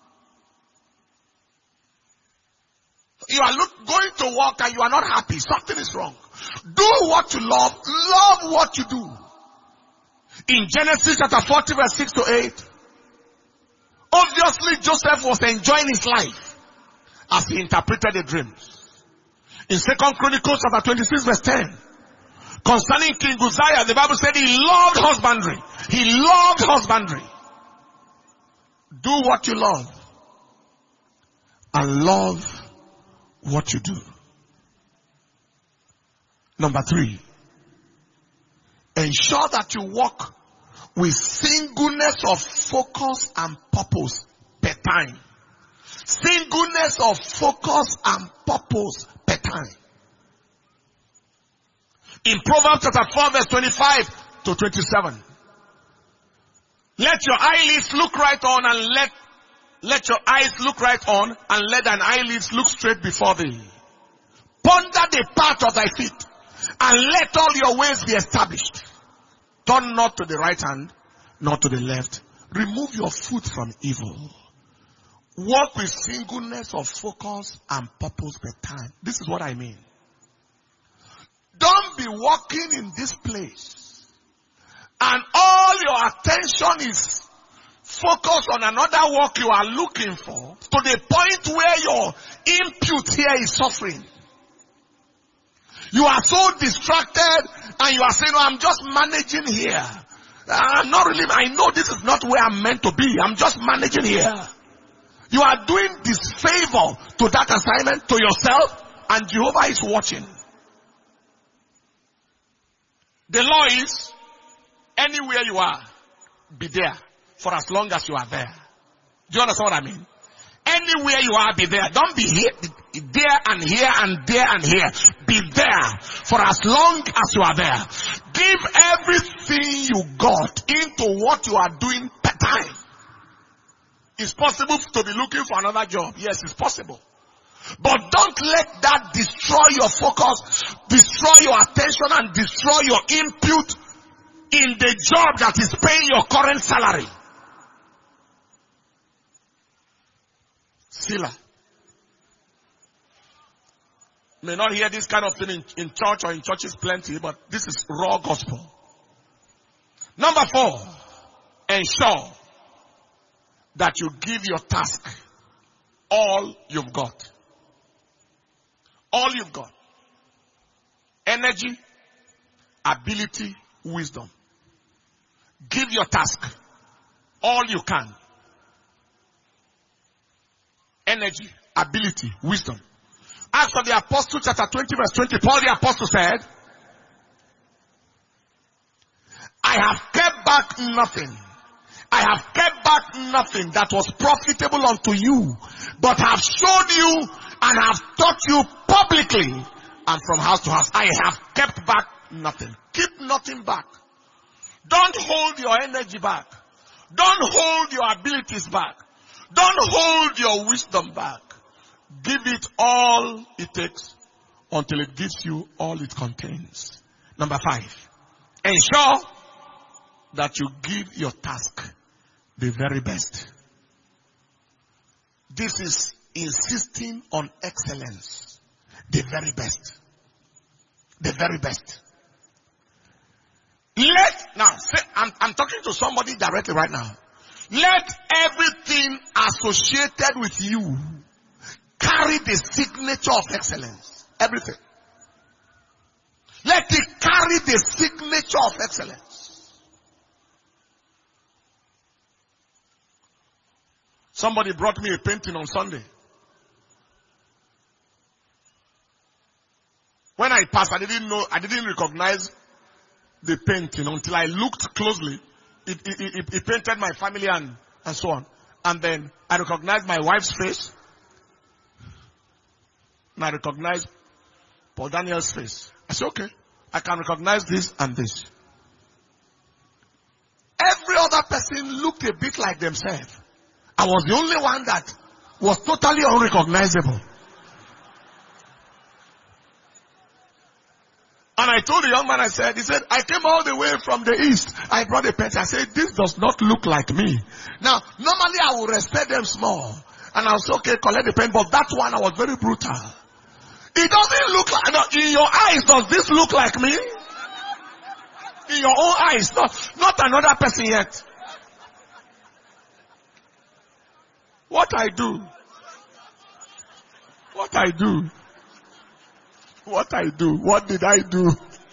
You are look, going to work and you are not happy. Something is wrong. Do what you love. Love what you do. In Genesis chapter forty verse six to eight, obviously Joseph was enjoying his life as he interpreted the dreams. In Second Chronicles chapter twenty-six verse ten, concerning King Uzziah, the Bible said he loved husbandry. He loved husbandry. Do what you love and love what you do. Number three, ensure that you walk with singleness of focus and purpose per time. Singleness of focus and purpose per time. In Proverbs chapter four verse twenty-five to twenty-seven. Let your eyelids look right on and let, let your eyes look right on and let thine eyelids look straight before thee. Ponder the path of thy feet and let all your ways be established. Turn not to the right hand, nor to the left. Remove your foot from evil. Walk with singleness of focus and purpose per time. This is what I mean. Don't be walking in this place and all your attention is focused on another work you are looking for to the point where your input here is suffering. You are so distracted and you are saying, no, I'm just managing here. I'm not really, I know this is not where I'm meant to be. I'm just managing here. You are doing disfavor to that assignment, to yourself, and Jehovah is watching. The law is, anywhere you are, be there for as long as you are there. Do you understand what I mean? Anywhere you are, be there. Don't be here, there and here and there and here. Be there for as long as you are there. Give everything you got into what you are doing per time. It's possible to be looking for another job. Yes, it's possible. But don't let that destroy your focus, destroy your attention, and destroy your input in the job that is paying your current salary. Sila. May not hear this kind of thing in, in church or in churches plenty, but this is raw gospel. Number four, ensure that you give your task all you've got. All you've got. Energy, ability, wisdom. Give your task all you can. Energy, ability, wisdom. As for the Apostle chapter twenty verse twenty, Paul the Apostle said, I have kept back nothing. I have kept back nothing that was profitable unto you, but have showed you and have taught you publicly and from house to house. I have kept back nothing. Keep nothing back. Don't hold your energy back. Don't hold your abilities back. Don't hold your wisdom back. Give it all it takes until it gives you all it contains. Number five, ensure that you give your task the very best. This is insisting on excellence. The very best. The very best. Let, now, say, I'm, I'm talking to somebody directly right now. Let everything associated with you carry the signature of excellence. Everything. Let it carry the signature of excellence. Somebody brought me a painting on Sunday. When I passed, I didn't know, I didn't recognize the painting until I looked closely. It, it, it, it painted my family and, and so on. And then I recognized my wife's face. And I recognized Paul Daniel's face. I said, okay, I can recognize this and this. Every other person looked a bit like themselves. I was the only one that was totally unrecognizable. And I told the young man, I said, he said, I came all the way from the east. I brought a pen. I said, this does not look like me. Now, normally I would respect them small. And I was okay, collect the pen. But that one, I was very brutal. It doesn't look like, no, in your eyes, does this look like me? In your own eyes, not, not another person yet. What I do. What I do. What I do. What did I do?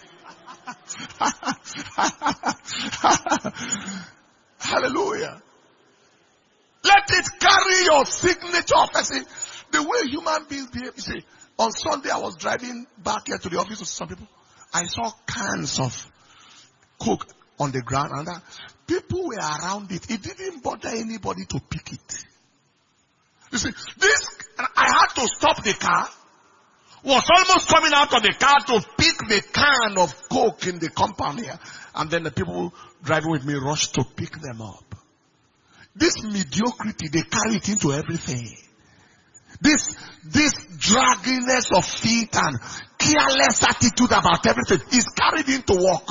Hallelujah. Let it carry your signature of person. The way human beings behave. You see, on Sunday I was driving back here to the office with some people. I saw cans of Coke on the ground and that people were around it. It didn't bother anybody to pick it. You see, this, I had to stop the car, was almost coming out of the car to pick the can of Coke in the compound here. And then the people driving with me rushed to pick them up. This mediocrity, they carry it into everything. This, this dragginess of feet and careless attitude about everything is carried into work.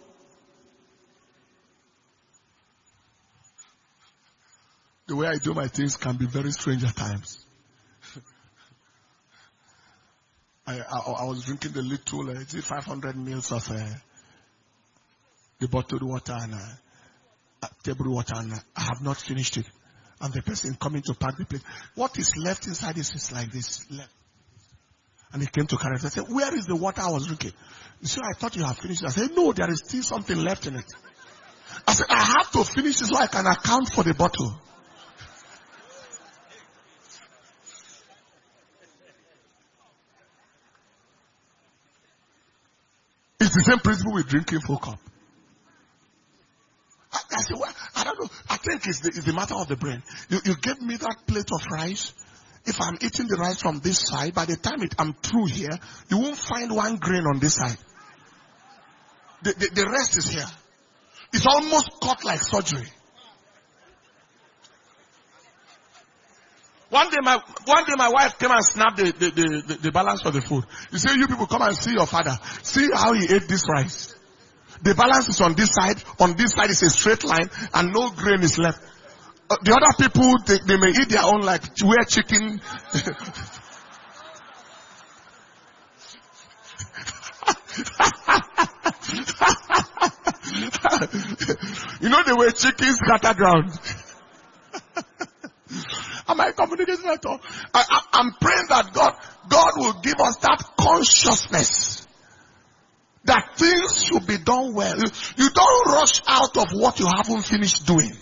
The way I do my things can be very strange at times. I, I, I was drinking the little, uh, five hundred mils of uh, the bottled water and uh, table water, and uh, I have not finished it. And the person coming to pack the plate, what is left inside this is like this. Left. And he came to carry it. I said, where is the water I was drinking? He said, I thought you had finished it. I said, no, there is still something left in it. I said, I have to finish it so I can account for the bottle. It's the same principle with drinking full cup. I, I said, well, I don't know. I think it's the, it's the matter of the brain. You, you give me that plate of rice. If I'm eating the rice from this side, by the time it, I'm through here, you won't find one grain on this side. The, the, the rest is here. It's almost cut like surgery. One day my, one day my wife came and snapped the, the, the, the, the balance for the food. You say, you people come and see your father. See how he ate this rice. The balance is on this side. On this side is a straight line and no grain is left. Uh, the other people, they, they may eat their own like where chicken. You know the way chickens scatter ground. Am I communicating at all? I, I, I'm praying that God, God will give us that consciousness that things should be done well. You, you don't rush out of what you haven't finished doing.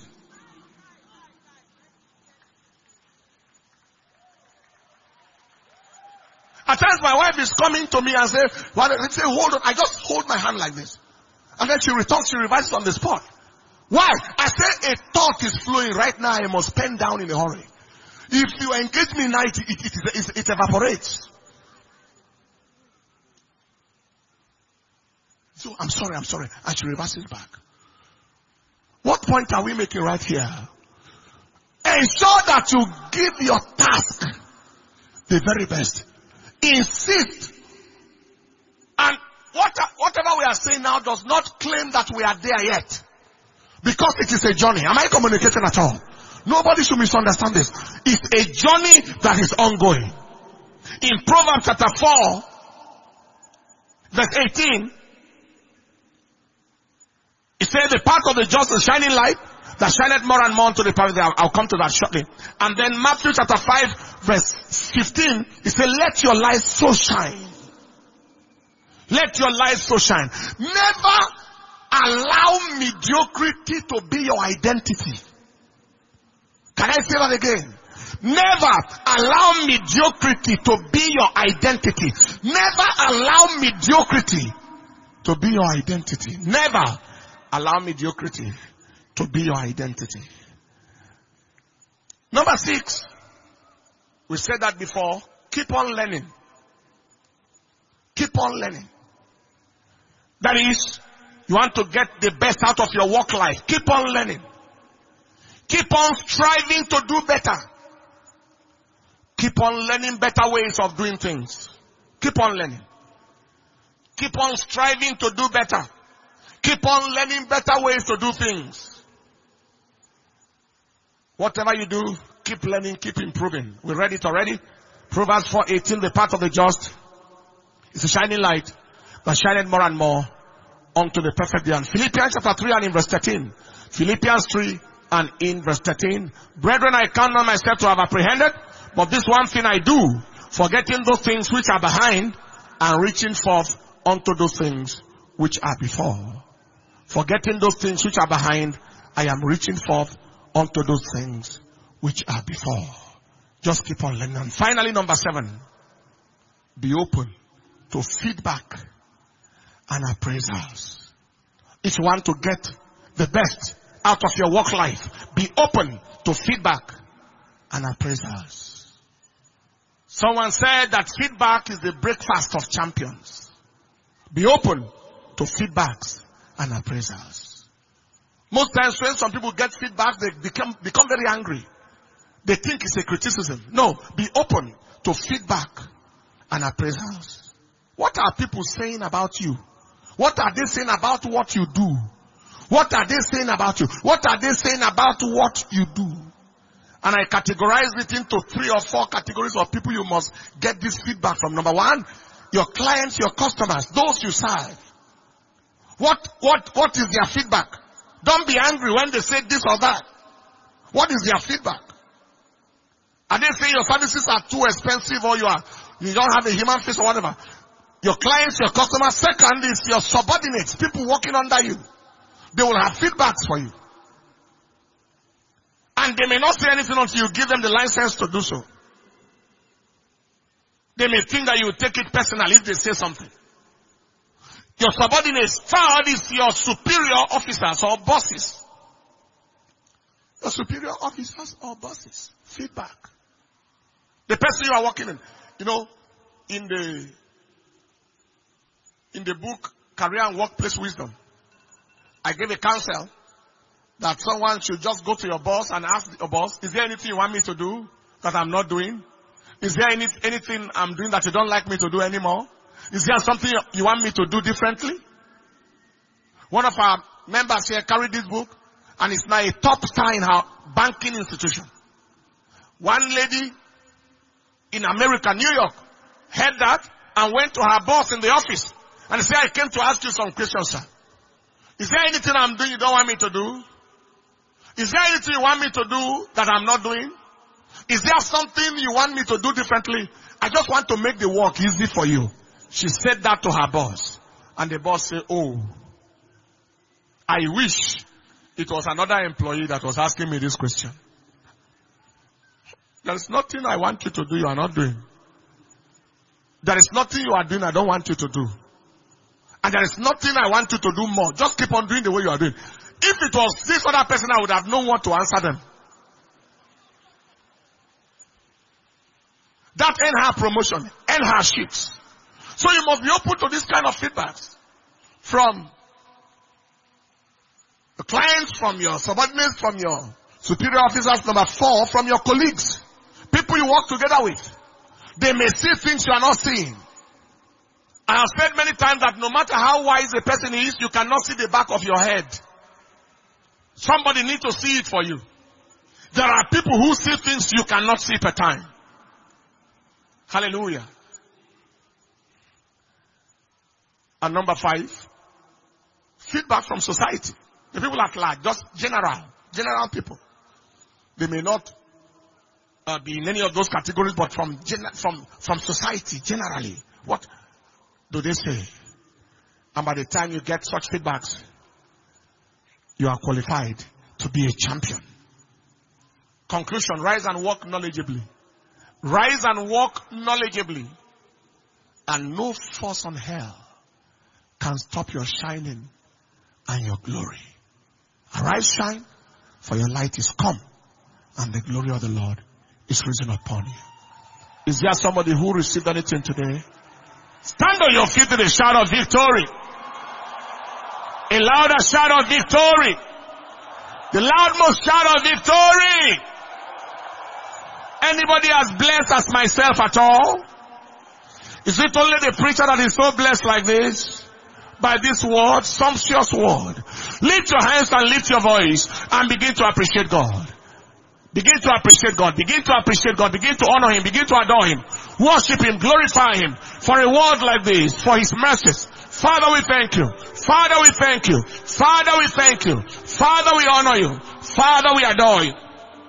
At times my wife is coming to me and say, well, let's say, hold on. I just hold my hand like this. And then she returns, she revises on the spot. Why? I say a thought is flowing right now. I must pen down in a hurry. If you engage me now, it, it, it, it, it evaporates. So I'm sorry, I'm sorry. And she reverses back. What point are we making right here? Ensure that you give your task the very best. Insist. And what, whatever we are saying now does not claim that we are there yet. Because it is a journey. Am I communicating at all? Nobody should misunderstand this. It's a journey that is ongoing. In Proverbs chapter four, verse eighteen, it says the path of the just is shining light that shineth more and more unto the path. I'll, I'll come to that shortly. And then Matthew chapter five, verse fifteen, it says, let your light so shine. Let your light so shine. Never allow mediocrity to be your identity. Can I say that again? Never allow mediocrity to be your identity. Never allow mediocrity to be your identity. Never allow mediocrity to be your identity. Number six, we said that before, keep on learning. Keep on learning. That is, you want to get the best out of your work life. Keep on learning. Keep on striving to do better. Keep on learning better ways of doing things. Keep on learning. Keep on striving to do better. Keep on learning better ways to do things. Whatever you do, keep learning, keep improving. We read it already. Proverbs four eighteen, the path of the just is a shining light that shineth more and more unto the perfect day. And Philippians chapter three and in verse thirteen. Philippians three and in verse thirteen. Brethren, I count not myself to have apprehended, but this one thing I do, forgetting those things which are behind and reaching forth unto those things which are before. Forgetting those things which are behind, I am reaching forth unto those things which are before. Just keep on learning. And finally, number seven, be open to feedback and appraisals. If you want to get the best out of your work life, be open to feedback and appraisals. Someone said that feedback is the breakfast of champions. Be open to feedbacks and appraisals. Most times when some people get feedback, they become, become very angry. They think it's a criticism. No, be open to feedback and appraisals. What are people saying about you? What are they saying about what you do? What are they saying about you? What are they saying about what you do? And I categorize it into three or four categories of people you must get this feedback from. Number one, your clients, your customers, those you serve. What, what, what is their feedback? Don't be angry when they say this or that. What is their feedback? Are they saying your services are too expensive or you are, you don't have a human face or whatever? Your clients, your customers. Second is your subordinates, people working under you. They will have feedbacks for you. And they may not say anything until you give them the license to do so. They may think that you will take it personally if they say something. Your subordinates. Third is your superior officers or bosses. Your superior officers or bosses. Feedback. The person you are working in. You know, in the, in the book, Career and Workplace Wisdom, I gave a counsel that someone should just go to your boss and ask your boss, is there anything you want me to do that I'm not doing? Is there any, anything I'm doing that you don't like me to do anymore? Is there something you want me to do differently? One of our members here carried this book and is now a top star in her banking institution. One lady in America, New York, heard that and went to her boss in the office and said, I came to ask you some questions, sir. Is there anything I'm doing you don't want me to do? Is there anything you want me to do that I'm not doing? Is there something you want me to do differently? I just want to make the work easy for you. She said that to her boss. And the boss said, oh, I wish it was another employee that was asking me this question. There is nothing I want you to do you are not doing. There is nothing you are doing I don't want you to do. And there is nothing I want you to do more. Just keep on doing the way you are doing. If it was this other person, I would have known what to answer them. That end her promotion, end her shifts. So you must be open to this kind of feedbacks. From the clients, from your subordinates, from your superior officers. Number four, from your colleagues. People you work together with. They may see things you are not seeing. I have said many times that no matter how wise a person is, you cannot see the back of your head. Somebody needs to see it for you. There are people who see things you cannot see per time. Hallelujah. And number five, feedback from society. The people at large, just general, general people. They may not uh, be in any of those categories, but from from from society generally. What do they say? And by the time you get such feedbacks, you are qualified to be a champion. Conclusion, rise and walk knowledgeably. Rise and walk knowledgeably. And no force on hell can stop your shining and your glory. Arise, shine, for your light is come, and the glory of the Lord is risen upon you. Is there somebody who received anything today? Stand on your feet with a shout of victory. A louder shout of victory. The loudmost shout of victory. Anybody as blessed as myself at all? Is it only the preacher that is so blessed like this? By this word, sumptuous word. Lift your hands and lift your voice and begin to appreciate God. Begin to appreciate God. Begin to appreciate God. Begin to honor Him. Begin to adore Him. Worship Him. Glorify Him for a word like this, for His mercies. Father, we thank you. Father, we thank you. Father, we thank you. Father, we honor you. Father, we adore you.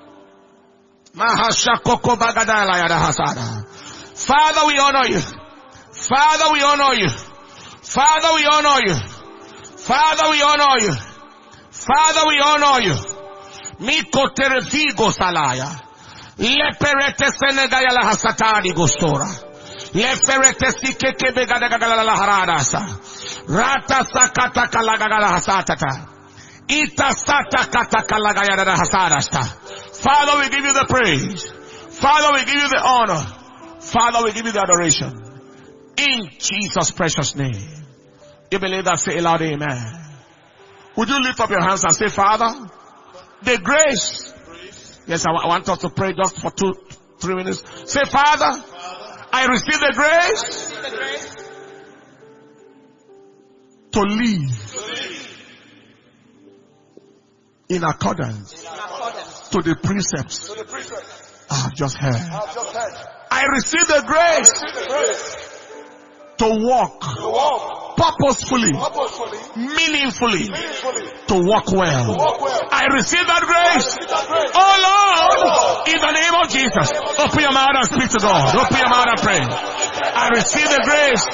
Father, we honor you. Father, we honor you. Father, we honor you. Father, we honor you. Father, we honor you. Miko terefigo salaya. Leperete senegaya la hasatari gostora. Leperete sikeke begadagala la haradasa. Rata sakata kalagala hasatata. Ita sata kata kalagaya la hasadasta. Father, we give you the praise. Father, we give you the honor. Father, we give you the adoration. In Jesus' precious name. You believe that? Say aloud, amen. Would you lift up your hands and say, Father, the grace. Yes, I want us to pray just for two, three minutes. Say, Father, I receive the grace to live in accordance to the precepts I have just heard. I receive the grace to walk purposefully, meaningfully, to walk well. I receive that grace. Oh Lord, in the name of Jesus. Open your mouth and speak to God. Open your mouth and pray. I receive the grace.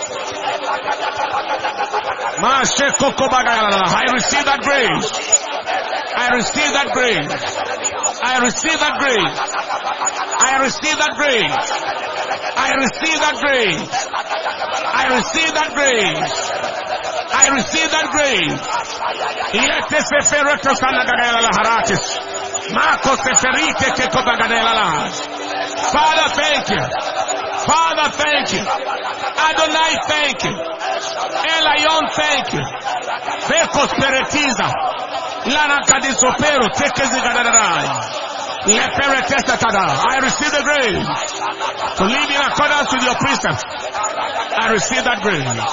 I receive that grace. I receive that grace. I receive that grace. I receive that grace. I receive that grace. I receive that grace. I receive that grace. Yete sefereto sanagadela laharatis. Marco seferite ke kobagadela lah. Father, thank you. Father, thank you. Adonai, thank you. Elion, thank you. Vekos peretiza. Lana kadisopero tekezigadadai. I receive the grace to live in accordance with your precepts. I receive that grace.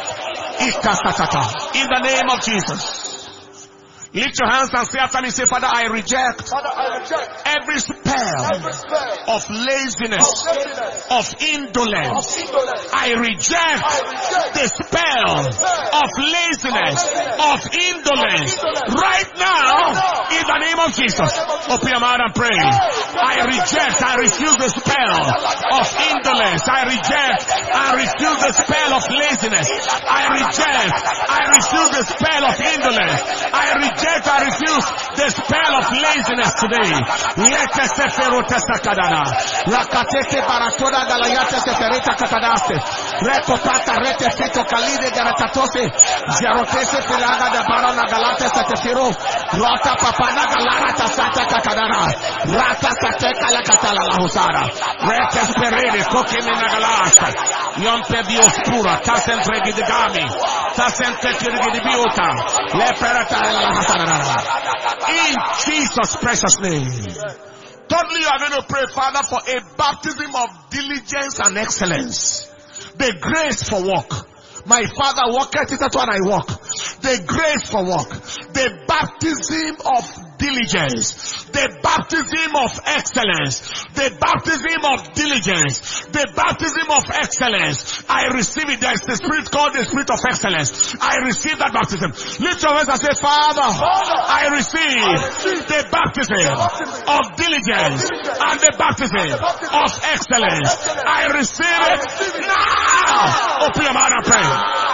In the name of Jesus. Lift your hands and say after me, say, Father, I reject, Father, I reject every, spell every spell of laziness, of, laziness, of, indolence. of indolence. I reject, I reject the spell of laziness, of indolence. Right now, in the name of Jesus, open your mouth and pray. I reject, I refuse the spell of indolence. I reject, I refuse the spell of laziness. I reject, I refuse the spell of indolence. I reject, I refuse the spell of laziness today. Let us seferote sakadana. Rakatete baratoda galayate seferita katadaste. Rekopata rete fito kalide garakatose. Zerotese filaga da barana galate setefiro. Rota papana galarata sata katadana. Rata sate kalakatala la husara. Rete sperere kokene nagalasta. Yompe dioscura. Tasen pregidigami. Tasen tekirigidibiota. Leperata la husara. In Jesus' precious name. Thirdly, you are going to pray, Father, for a baptism of diligence and excellence. The grace for work. My Father walketh it when I walk. The grace for work. The baptism of diligence. The baptism of excellence. The baptism of diligence. The baptism of excellence. I receive it. There is the spirit called the spirit of excellence. I receive that baptism. Lift your hands and say, Father, I receive the baptism of diligence and the baptism of excellence. I receive it now. Open your mouth and pray.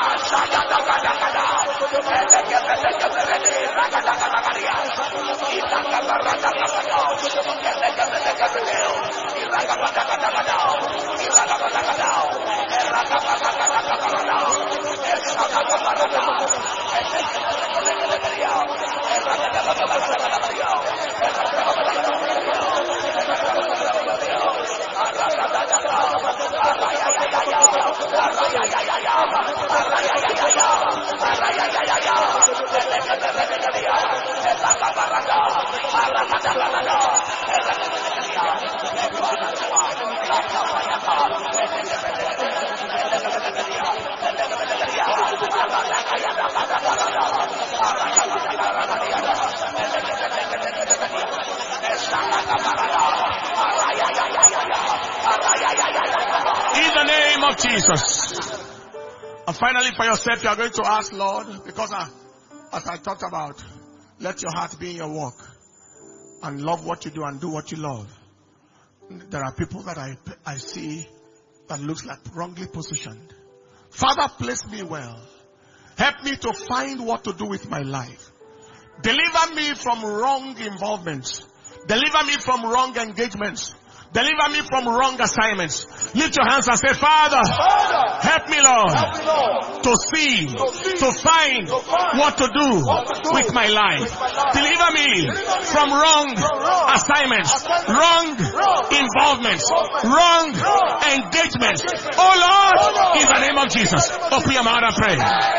In the name of Jesus. And finally, for yourself, you are going to ask, Lord, because I, as I talked about, let your heart be in your work and love what you do and do what you love. There are people that I, I see that looks like wrongly positioned. Father, place me well. Help me to find what to do with my life. Deliver me from wrong involvements. Deliver me from wrong engagements. Deliver me from wrong assignments. Lift your hands and say, Father, Father, help me, Lord, help me, Lord, to see, to see, to find to find what to do, what to do with my life. with my life. Deliver me Deliver me from wrong, from wrong assignments, assignments, wrong, wrong involvements, involvement, wrong, wrong engagements. engagement. Oh Lord, Oh Lord, in the name of Jesus, open your mouth and pray.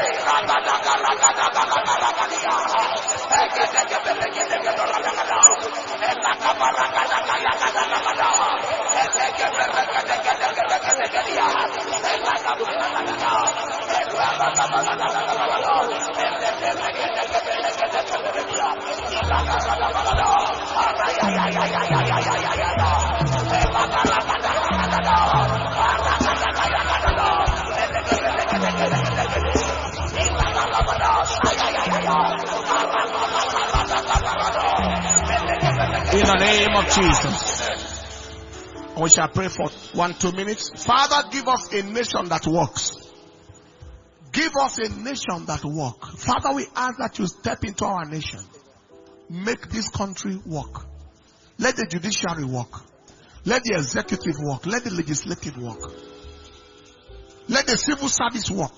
In the name of Jesus. We shall pray for one, two minutes. Father, give us a nation that works. Give us a nation that works. Father, we ask that you step into our nation. Make this country work. Let the judiciary work. Let the executive work. Let the legislative work. Let the civil service work.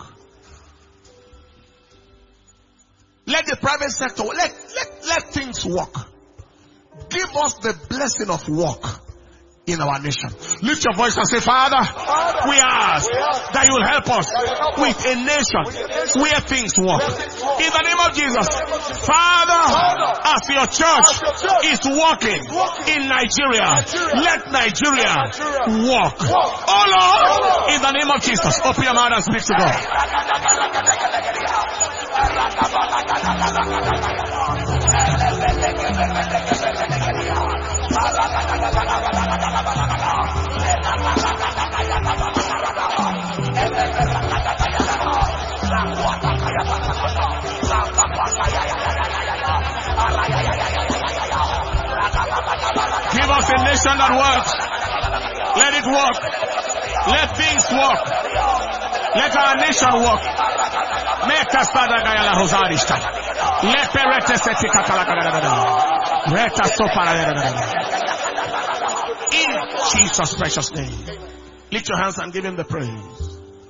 Let the private sector, let, let, let things work. Give us the blessing of work in our nation. Lift your voice and say, Father, Father we, ask we ask that you will help us help with a nation, with a nation where things work. Things in the name of Jesus. Father, Father as your church, as your church is working, working in Nigeria, Nigeria, let Nigeria, Nigeria work. work. Oh Lord, oh Lord, in the name of Jesus, open your mouth and speak to God. Give us a nation that works. Let it work. Let things work. Let our nation work. Make us Gayala Rosadista. Let Perete Setika Reta Sopara. In Jesus' precious name. Lift your hands and give him the praise.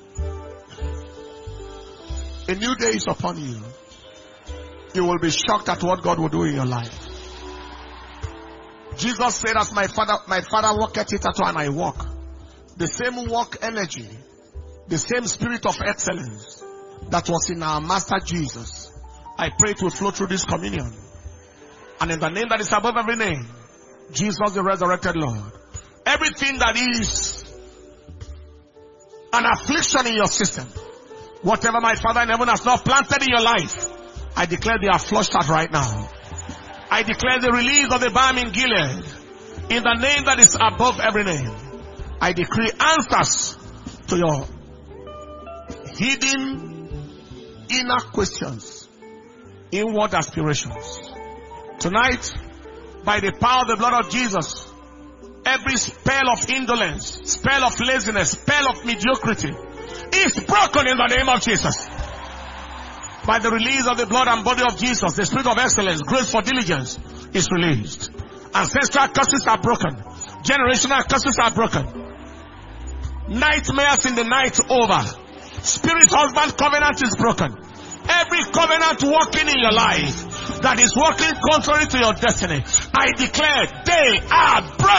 A new day is upon you. You will be shocked at what God will do in your life. Jesus said, as my father, my father worketh it at and I walk. The same work energy, the same spirit of excellence that was in our Master Jesus. I pray it will flow through this communion. And in the name that is above every name, Jesus the resurrected Lord. Everything that is an affliction in your system, whatever my Father in heaven has not planted in your life, I declare they are flushed out right now. I declare the release of the balm in Gilead. In the name that is above every name, I decree answers to your hidden inner questions, inward aspirations. Tonight, by the power of the blood of Jesus, every spell of indolence, spell of laziness, spell of mediocrity is broken in the name of Jesus. By the release of the blood and body of Jesus, the spirit of excellence, grace for diligence is released. Ancestral curses are broken. Generational curses are broken. Nightmares in the night over. Spirit husband covenant is broken. Every covenant working in your life that is working contrary to your destiny, I declare they are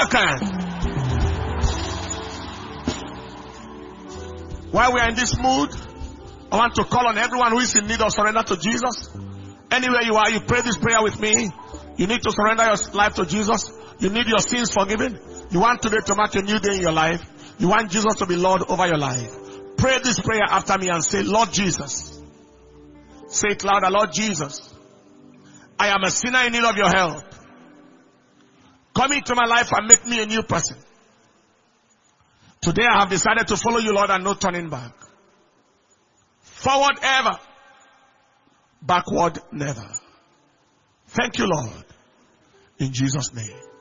broken. While we are in this mood, I want to call on everyone who is in need of surrender to Jesus. Anywhere you are, you pray this prayer with me. You need to surrender your life to Jesus. You need your sins forgiven. You want today to mark a new day in your life. You want Jesus to be Lord over your life. Pray this prayer after me and say, Lord Jesus. Say it louder, Lord Jesus. I am a sinner in need of your help. Come into my life and make me a new person. Today I have decided to follow you, Lord, and no turning back. Forward ever, backward never. Thank you, Lord. In Jesus' name.